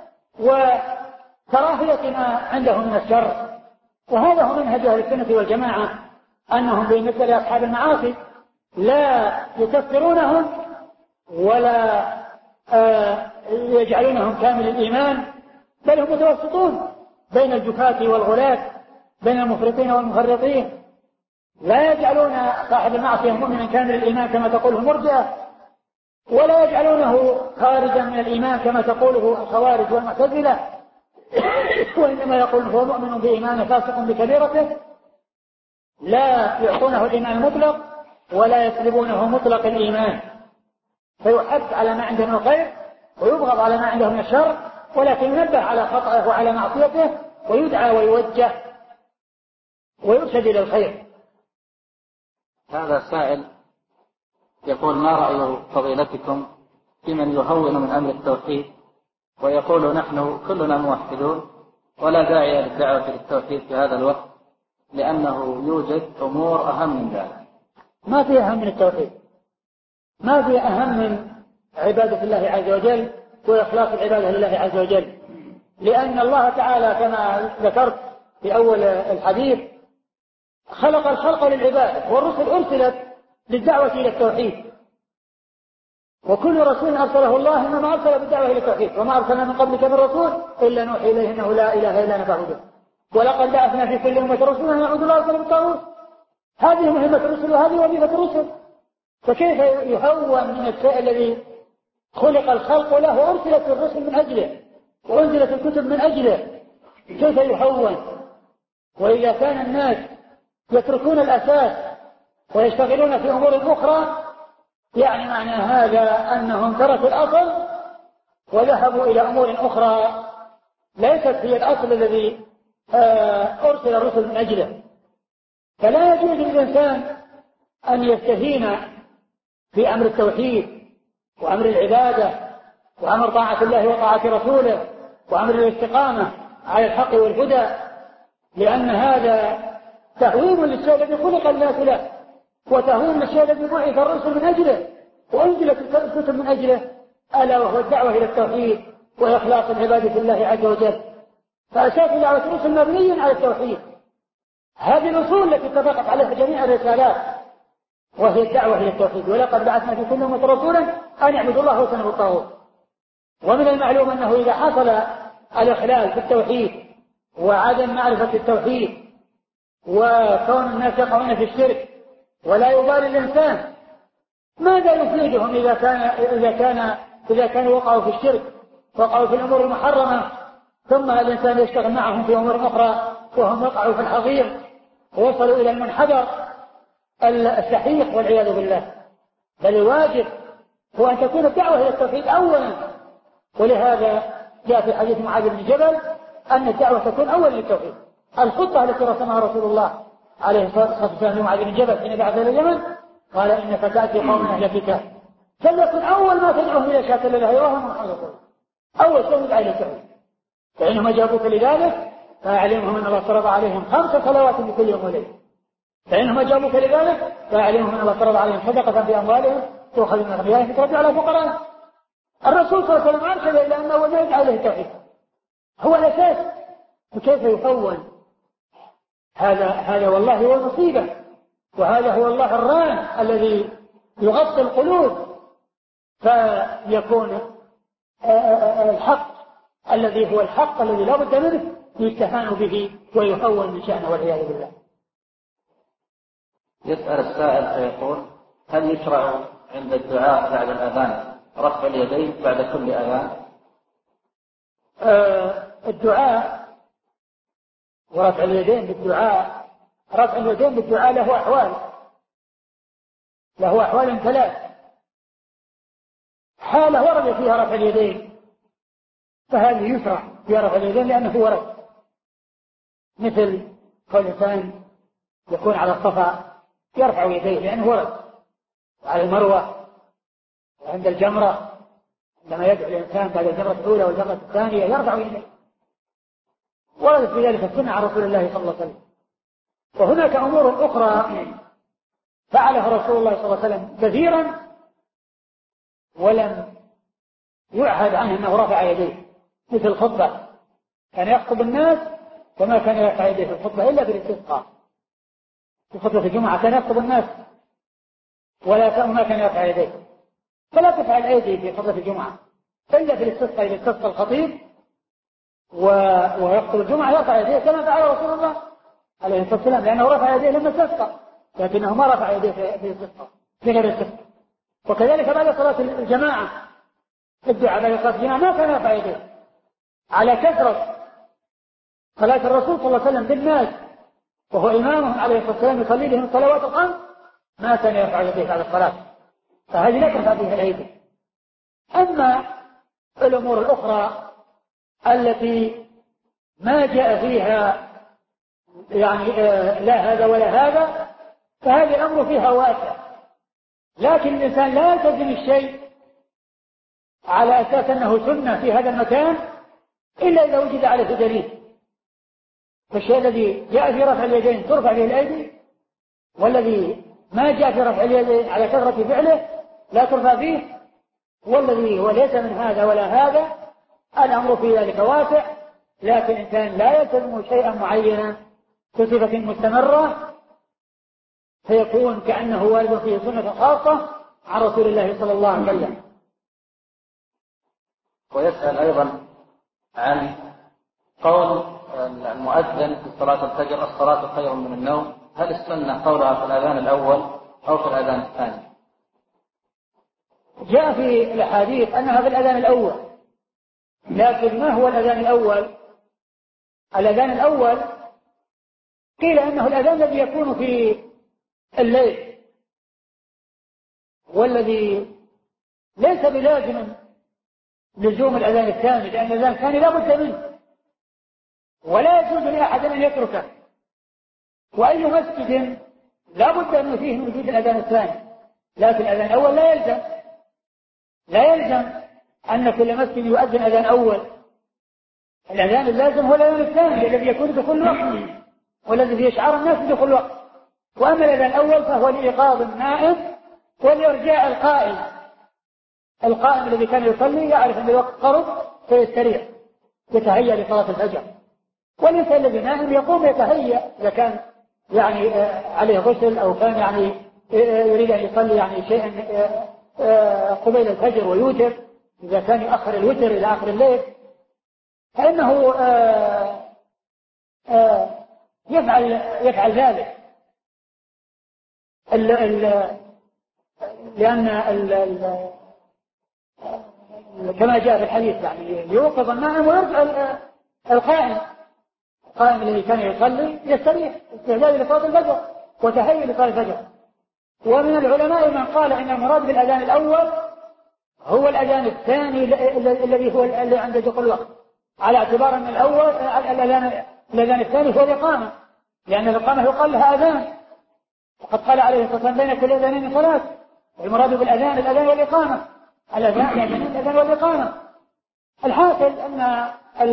وكراهية ما عنده من الشر. وهذا هو منهج أهل السنة والجماعة، أنهم بالنسبة لأصحاب المعاصي لا يكفرونهم ولا يجعلونهم كامل الإيمان، بل هم متوسطون بين الجفاة والغلاة، بين المفرطين والمفرطين. لا يجعلون صاحب المعصية مؤمنا كامل الإيمان كما تقوله المرجئة، ولا يجعلونه خارجا من الإيمان كما تقوله الخوارج والمعتزلة، وإنما يقول هو مؤمن بإيمانه فاسق بكبيرته. لا يعطونه الإيمان المطلق ولا يسلبونه مطلق الإيمان، فيحب على ما عنده من الخير ويبغض على ما عنده من الشر، ولكن ينبه على خطأه وعلى معصيته ويدعى ويوجه ويرشد إلى الخير. هذا سائل يقول: ما رأي فضيلتكم في من يهون من أمر التوحيد ويقول نحن كلنا موحدون ولا داعي للدعوة للتوحيد في هذا الوقت لأنه يوجد أمور أهم من ذلك؟ ما في أهم من التوحيد، ما في أهم من عبادة الله عز وجل وإخلاص العبادة لله عز وجل، لأن الله تعالى كما ذكرت في أول الحديث خلق الخلق للعبادة، والرسل أرسلت للدعوة إلى التوحيد، وكل رسول أرسله الله إنما أرسل بالدعوة إلى التوحيد، وما أرسلنا من قبلك من رسول إلا نوحي إليه أنه لا إله إلا أنا فاعبدون، ولقد بعثنا في كل أمة رسولا أن يعبدوا الله ويجتنبوا الطاغوت. هذه مهمة الرسل وهذه وظيفة الرسل، فكيف يهون من الشيء الذي خلق الخلق له وأرسلت الرسل من أجله وأنزلت الكتب من أجله؟ كيف يهون؟ وإذا كان الناس يتركون الأساس ويشتغلون في أمور أخرى، يعني معنى هذا أنهم تركوا الأصل وذهبوا إلى أمور أخرى ليست هي الأصل الذي أرسل الرسل من أجله. فلا يجوز للإنسان أن يستهين في أمر التوحيد وأمر العبادة وأمر طاعة الله وطاعة رسوله وأمر الاستقامة على الحق والهدى، لأن هذا تهويم للشيء الذي خلق الناس له، وتهويم للشيء الذي بعث الرسل من أجله وأنزلت الكتب من أجله، ألا وهو الدعوة إلى التوحيد وإخلاص العبادة في الله عز وجل. فأساس دعوة الرسل مبني على التوحيد. هذه الأصول التي اتفقت عليها جميع الرسالات، وهي الدعوة إلى التوحيد. ولقد بعثنا في كل أمة رسولا أن يعبدوا الله واجتنبوا الطاغوت. ومن المعلوم أنه إذا حصل الإخلال في التوحيد وعدم معرفة التوحيد وكون الناس يقعون في الشرك ولا يبالي الإنسان ماذا يفيدهم إذا كانوا وقعوا في الشرك، وقعوا في الأمور المحرمة، ثم الإنسان يشتغل معهم في أمور أخرى وهم وقعوا في الحظير ووصلوا إلى المنحدر السحيق والعياذ بالله. بل الواجب هو أن تكون الدعوة إلى التوحيد أولا. ولهذا جاء في حديث معاذ بن جبل أن الدعوة تكون أولا للتوحيد. الخطة التي رسمها رسول الله عليه الصلاة والسلام لمعاذ بن جبل حين بعث إلى اليمن قال إنك تأتي قوم أهل كتاب، فليكن أول ما تدعوهم إلى شهادة لا إله إلا الله محمد رسول الله. أول شيء يدعى إلى التوحيد. فإنهم أجابوك لذلك فأعلمهم أن الله فرض عليهم 5 صلوات بكل يوم وليلة. فإنهم أجابوك لذلك فأعلمهم أن الله فرض عليهم صدقة في أموالهم تؤخذ من أغنيائهم فترد على فقراء. الرسول صلى الله عليه وسلم أرشد إلى أنه وجه يدعى إليه التوحيد، هو الأساس. وكيف يفول هذا والله هو المصيبة، وهذا هو الله الران الذي يغطي القلوب، فيكون الحق الذي هو الحق الذي لا بد منه يستهان به ويهون من شأنه والعياذ بالله. يسأل السائل فيقول: هل يشرع عند الدعاء بعد الأذان رفع اليدين بعد كل أذان؟ الدعاء ورفع اليدين بالدعاء، رفع اليدين بالدعاء له أحوال 3. حالة ورد فيها رفع اليدين فهذه يشرع في رفع اليدين لأنه ورد، مثل كل إنسان يكون على الصفا يرفع يديه لأنه ورد، وعلى المروة وعند الجمرة عندما يدعو الإنسان بعد الجمرة الأولى والجمرة الثانية يرفع يديه، وردت في ذلك السنة عن رسول الله صلى الله عليه وسلم. وهناك أمور أخرى فعلها رسول الله صلى الله عليه وسلم كثيرا ولم يعهد عنه أنه رفع يديه، مثل الخطبة، كان يخطب الناس وما كان يرفع يديه في الخطبة إلا بالاستسقاء. في خطبة الجمعة كان يخطب الناس وما كان يرفع يديه، فلا تفعل أيدي في خطبة الجمعة إلا في الاستسقاء. إذا استسقى الخطيب ويخطب الجمعة يرفع يديه كما فعل رسول الله عليه الصلاة والسلام، لأنه رفع يديه لما استسقى، لكنه ما رفع يديه في الاستسقاء في غير الاستسقاء. وكذلك بعد صلاة الجماعة الدعاء بعد صلاة الجماعة ما كان يرفع يديه، على كثرة صلاة الرسول صلى الله عليه وسلم بالناس وهو إمامهم عليه الصلاة والسلام يصلي بهم الصلوات الخمس ما كان يرفع يديه بعد الصلاة، فهذه لا ترفع بها الأيدي. أما الأمور الأخرى التي ما جاء فيها يعني لا هذا ولا هذا فهذا الأمر فيها واسع، لكن الإنسان لا يلتزم الشيء على أساس أنه سنة في هذا المكان إلا إذا وجد عليه دليل. فالشيء الذي جاء في رفع اليدين ترفع به الأيدي، والذي ما جاء في رفع اليدين على كثرة فعله لا ترفع فيه، والذي هو ليس من هذا ولا هذا الأمر في ذلك واسع، لكن الإنسان لا يلتزم شيئا معينا بصفة مستمرة فيكون كأنه وارد فيه سنة خاصة عن رسول الله صلى الله عليه وسلم. ويسأل أيضا عن قول المؤذن في صلاة الفجر: الصلاة خير من النوم، هل السنة قولها في الأذان الأول أو في الأذان الثاني؟ جاء في الحديث أنها في الأذان الأول، لكن ما هو الأذان الأول؟ الأذان الأول قيل أنه الأذان الذي يكون في الليل، والذي ليس بلازم لزوم الأذان الثاني، لأن الأذان الثاني لا بد منه ولا يجوز لأحد أن يتركه، وأي مسجد لا بد أن فيه من وجود الأذان الثاني، لكن الأذان الأول لا يلزم أن كل مسجد يؤذن أذان أول. الأذان اللازم هو الأذان الثاني الذي يكون دخول الوقت والذي يشعر الناس بدخول الوقت. وأما الأذان الأول فهو لإيقاظ النائم ولإرجاع القائم الذي كان يصلي يعرف أن الوقت قرب فيستريح يتهيأ لصلاة الفجر. والإنسان الذي نائم يقوم يتهيأ إذا كان يعني عليه غسل أو كان يعني يريد أن يصلي يعني شيئا قبيل الفجر ويوتر، إذا كان يؤخر الوتر إلى آخر الليل فإنه يفعل ذلك، لأن كما جاء في الحديث يعني يوقظ النائم ويرجع القائم الذي كان يصلي يستريح استعداد لصلاة الفجر وتهيئ لصلاة الفجر. ومن العلماء من قال إن المراد بالأذان الأول هو الأذان الثاني الذي هو اللي عند دخول الوقت، على اعتبار أن الأول الأذان الثاني هو الإقامة، لأن الإقامة يقال لها أذان، وقد قال عليه الصلاة والسلام بين كل أذانين صلاة. والمراد بالأذان الأذان والإقامة، الأذان والإقامة. الحاصل أن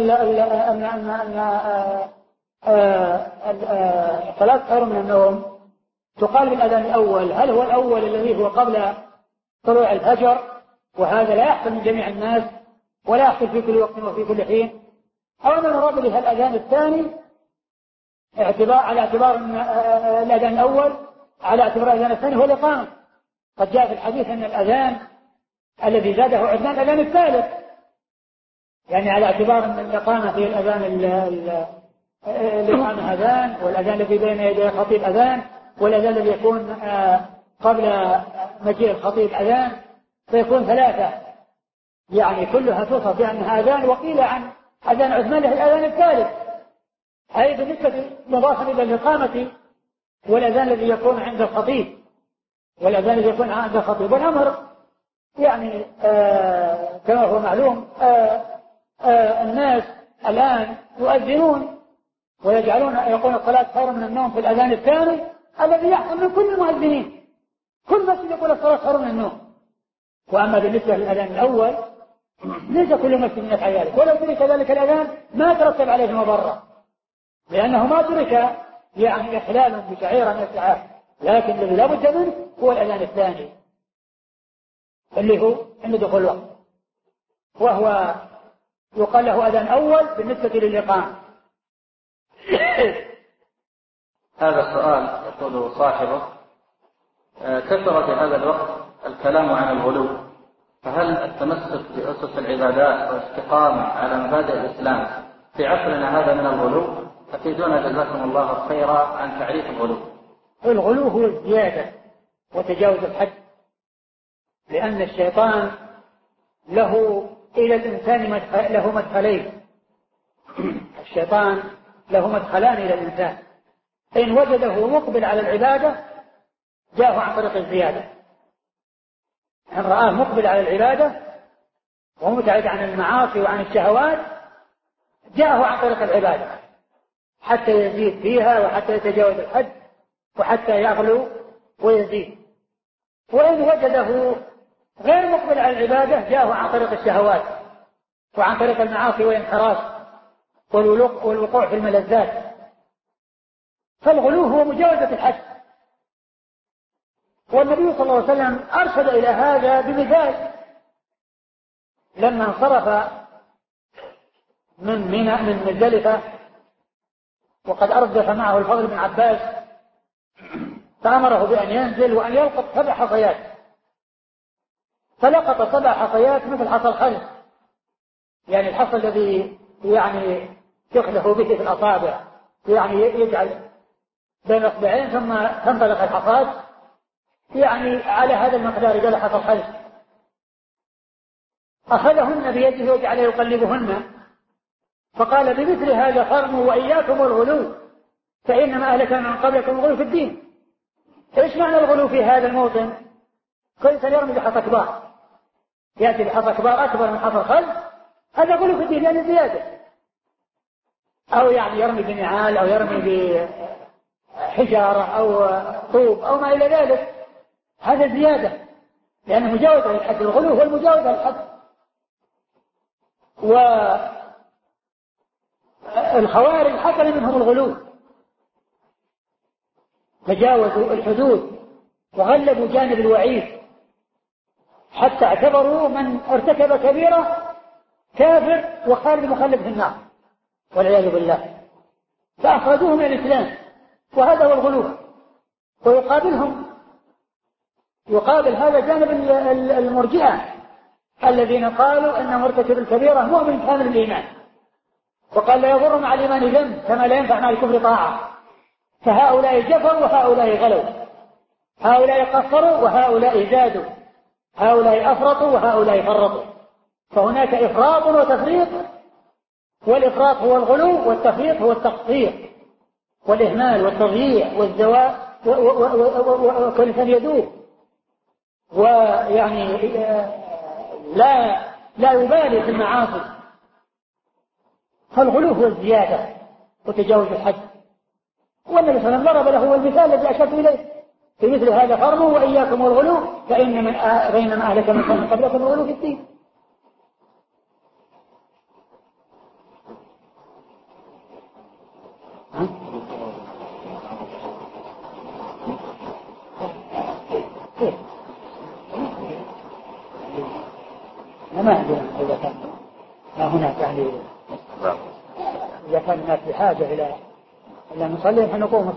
الصلاة خير من النوم تقال بالأذان الأول. هل هو الأول الذي هو قبل طلوع الفجر، وهذا لا يحصل من جميع الناس ولا يحصل في كل وقت وفي كل حين، أو أن المراد به الأذان الثاني على اعتبار الأذان الأول على اعتبار الأذان الثاني هو الإقامة. قد جاء في الحديث أن الأذان الذي زاده عدنان الأذان الثالث، يعني على اعتبار أن الإقامة في الأذان الإقامة أذان، والأذان الذي بين يدي الخطيب أذان، والأذان الذي يكون قبل مجيء الخطيب أذان، فيكون ثلاثة يعني كلها توصف بأنها أذان. وقيل عن أذان عثمان له الأذان الثالث، أي بالنسبة مضافا إلى الإقامة والأذان الذي يكون عند الخطيب والأذان الذي يكون عند الخطيب. والأمر يعني كما هو معلوم الناس الآن يؤذنون ويجعلون يقول الصلاة خير من النوم في الأذان الثاني الذي يحصل من كل المؤذنين، كل مسجد يقول الصلاة خير من النوم. وأما بالنسبة للأذان الأول ليس كل مسجد يفعل ذلك، ولو ترك ذلك الأذان ما ترتب عليه مضرة، لأنه ما ترك يعني إخلال بشعيرة من الشعائر، لكن الذي لا بد منه هو الأذان الثاني اللي هو عند دخول الوقت، وهو يقال له أذان أول بالنسبة للإقامة. هذا السؤال يقول صاحبه: كثر في هذا الوقت الكلام عن الغلو، فهل التمسك بأسس العبادات والاستقامة على مبادئ الإسلام في عصرنا هذا من الغلو؟ أفيدونا جزاكم الله خيرا عن تعريف الغلو. الغلو هو الزيادة وتجاوز الحد، لأن الشيطان له إلى الإنسان له مدخلين. الشيطان له مدخلان إلى الإنسان، إن وجده مقبل على العبادة جاءه عن طريق الزيادة، إن رآه مقبل على العبادة ومبتعد عن المعاصي وعن الشهوات جاءه عن طريق العبادة حتى يزيد فيها وحتى يتجاوز الحد وحتى يغلو ويزيد. وإن وجده غير مقبل على العبادة جاءه عن طريق الشهوات وعن طريق المعاصي والانحراف والوقوع في الملذات. فالغلو هو مجاوزة الحد، والنبي صلى الله عليه وسلم أرشد إلى هذا بمثال لما انصرف من مزدلفة وقد أردف معه الفضل بن عباس، فأمره بأن ينزل وأن يلقط 7 حصيات، فلقط 7 حصيات مثل حصى الخلف، يعني الحصى الذي يعني يخلف به في الأصابع، يعني يجعل بين أصبعين ثم تنطلق الحصات، يعني على هذا المقدار قال حصى الخلف. أخذهن بيده وجعل يقلبهن، فقال: بمثل هذا فارموا وإياكم الغلو فإنما أهلك من قبلكم الغلو في الدين. إيش معنى الغلو في هذا الموطن؟ كل يرمي بحصى كبار، يأتي بحصى كبار أكبر من حصى الخلف، هذا غلو في الدين يعني زيادة، أو يعني يرمي بنعال أو يرمي بحجارة أو طوب أو ما إلى ذلك، هذا زيادة لأنه مجاوزة للحد. الغلو هو المجاوزة للحد، والخوارج حصل منهم الغلو، تجاوزوا الحدود وغلبوا جانب الوعيد حتى اعتبروا من ارتكب كبيرة كافر وخالد مخلد في النار والعياذ بالله، فأخرجوهم من الإسلام، وهذا هو الغلو. يقابل هذا جانب المرجئة الذين قالوا أن مرتكب الكبيرة مؤمن كامل الإيمان، وقال لا يضر مع الإيمان ذنب كما لا ينفع مع الكفر طاعة، فهؤلاء جفروا وهؤلاء غلوا، هؤلاء قصروا وهؤلاء زادوا، هؤلاء أفرطوا وهؤلاء فرطوا، فهناك إفراط وتفريط، والإفراط هو الغلو والتفريط هو التقصير والإهمال والتضييع والزواء وكل شيء يدوب، ويعني لا يبالي في المعاصي، فالغلو هو الزيادة وتجاوز الحد، والنبي صلى الله عليه وسلم ضرب له المثال الذي أشرت إليه في مثل هذا فرموا وإياكم والغلو بينما أهلك من كان قبلكم الغلو في الدين. ما عندنا إذا كان هناك يعني إذا كان الناس بحاجة إلى نصلي نحن نقوم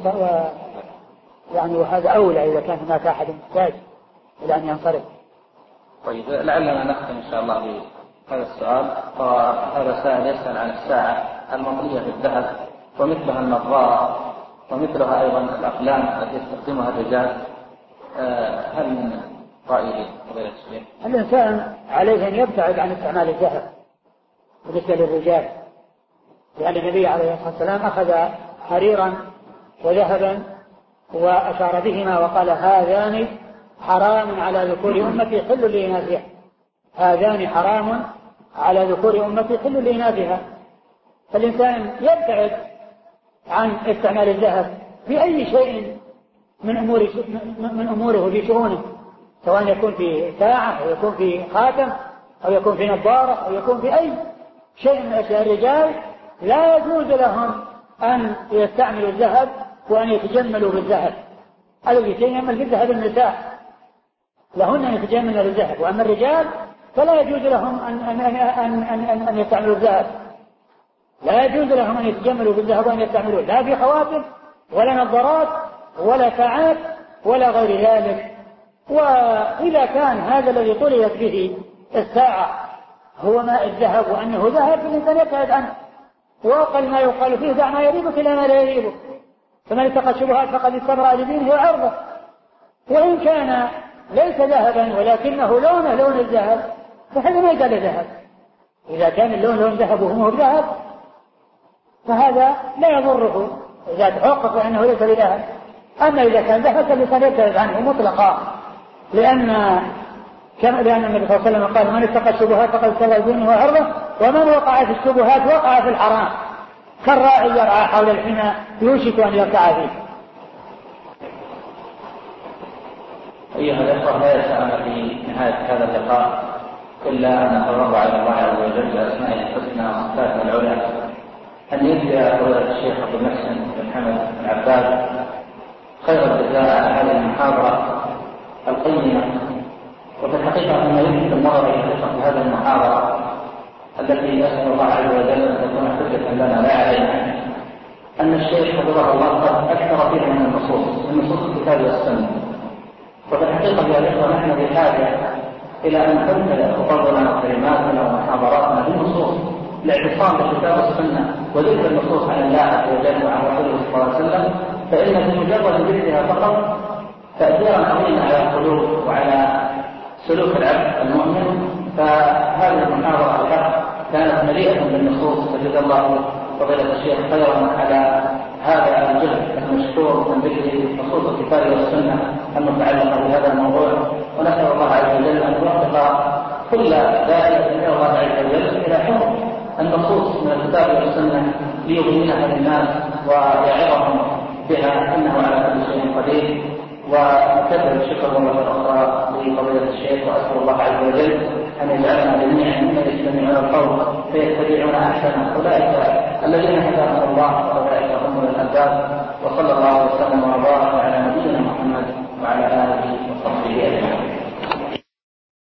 يعني وهذا أولى إذا كان هناك أحد محتاج إلى أن ينصرف. طيب لعلنا نختم إن شاء الله بهذا السؤال. وهذا سائل يسأل عن الساعة المطلية بالذهب ومثلها النظارة ومثلها أيضا الأقلام التي يستخدمها الرجال، هل من رأيه غير الشيء؟ الإنسان عليه أن يبتعد عن استعمال الذهب بالنسبة للرجال، لأن النبي عليه الصلاة والسلام أخذ حريرا وذهبا وأشار بهما وقال هذان حرام على ذكور أمتي حل لإناثها، هذان حرام على ذكور أمتي حل لإناثها. فالإنسان يبتعد عن استعمال الذهب في أي شيء من أموره في شؤونه، سواء يكون في ساعة أو يكون في خاتم أو يكون في نظارة أو يكون في أي شيء من أشياء الرجال. لا يجوز لهم أن يستعملوا الذهب وأن يتجملوا بالذهب. الذي يتجمل بالذهب النساء لهن أن يتجملن بالذهب، وأما الرجال فلا يجوز لهم أن يستعملوا الذهب، لا يجوز لهم أن يتجملوا بالذهب وأن يستعملوه لا في خواتم ولا نظارات ولا ساعات ولا غير ذلك. وإذا كان هذا الذي طليت به الساعة هو ماء الذهب وأنه ذهب فالإنسان يبتعد عنه، وأقل ما يقال فيه دع ما يريبك إلى ما لا يريبك، فمن اتقى الشبهات فقد استبرأ لدينه وعرضه. وإن كان ليس ذهبا ولكنه لون الذهب فهذا ما يقال ذهب. إذا كان اللون لون ذهب وهو ذهب فهذا لا يضره إذا تحقق أنه ليس بذهب. أما إذا كان ذهب فالإنسان يبتعد عنه مطلقا، لأن النبي صلى الله عليه وسلم قال من اتقى الشبهات فقد استبرأ لدينه وعرضه، ومن وقع في الشبهات وقع في الحرام، كالراعي يرعى حول الحمى يوشك أن يرتع فيه. أيها الأخوة، لا يسعنا في نهاية هذا اللقاء إلا أن نتضرع إلى الله عز وجل بأسمائه الحسنى وصفاته العلى أن يجزي فضيلة الشيخ عبد المحسن بن حمد العباد خير الجزاء على هذه المحاضرة القيمة. وفي الحقيقة أنه يمكن النظر إلى في هذه المحاضرة التي أسأل الله عز وجل أن تكون حجة لنا لا علينا، أن الشيخ حفظه الله قد أكثر فيها من نصوص الكتاب والسنة. وفي الحقيقة يا الإخوة نحن بحاجة إلى أن نحمل خطبنا وكلماتنا ومحاضراتنا بالنصوص، الاعتصام بالكتاب والسنة وذكر النصوص عن الله عز وجل وعن رسوله صلى الله عليه وسلم، فإن بمجرد ذكرها فقط تأثيرا عظيما على القلوب وعلى سلوك العبد المؤمن. فهذه المحاضرة الحق كانت مليئة بالنصوص، فجزا الله فضيلة الشيخ خيرا على هذا الجهد المشكور من ذكر نصوص الكتاب والسنة المتعلقة بهذا الموضوع. ونسأل الله عز وجل أن يوفق كل داعية إلى الله عز وجل إلى حفظ النصوص من الكتاب والسنة ليبينها للناس ويعظهم بها، إنه على كل شيء قدير. وأكرر الشكر مرة أخرى لفضيلة الشيخ، وأسأل الله عز وجل أن يجعلنا جميعا ممن يستمعون القول فيتبعون أحسنه، أولئك الذين هداهم الله وأولئك هم أولو الألباب. وصلى الله وسلم وبارك على نبينا محمد وعلى آله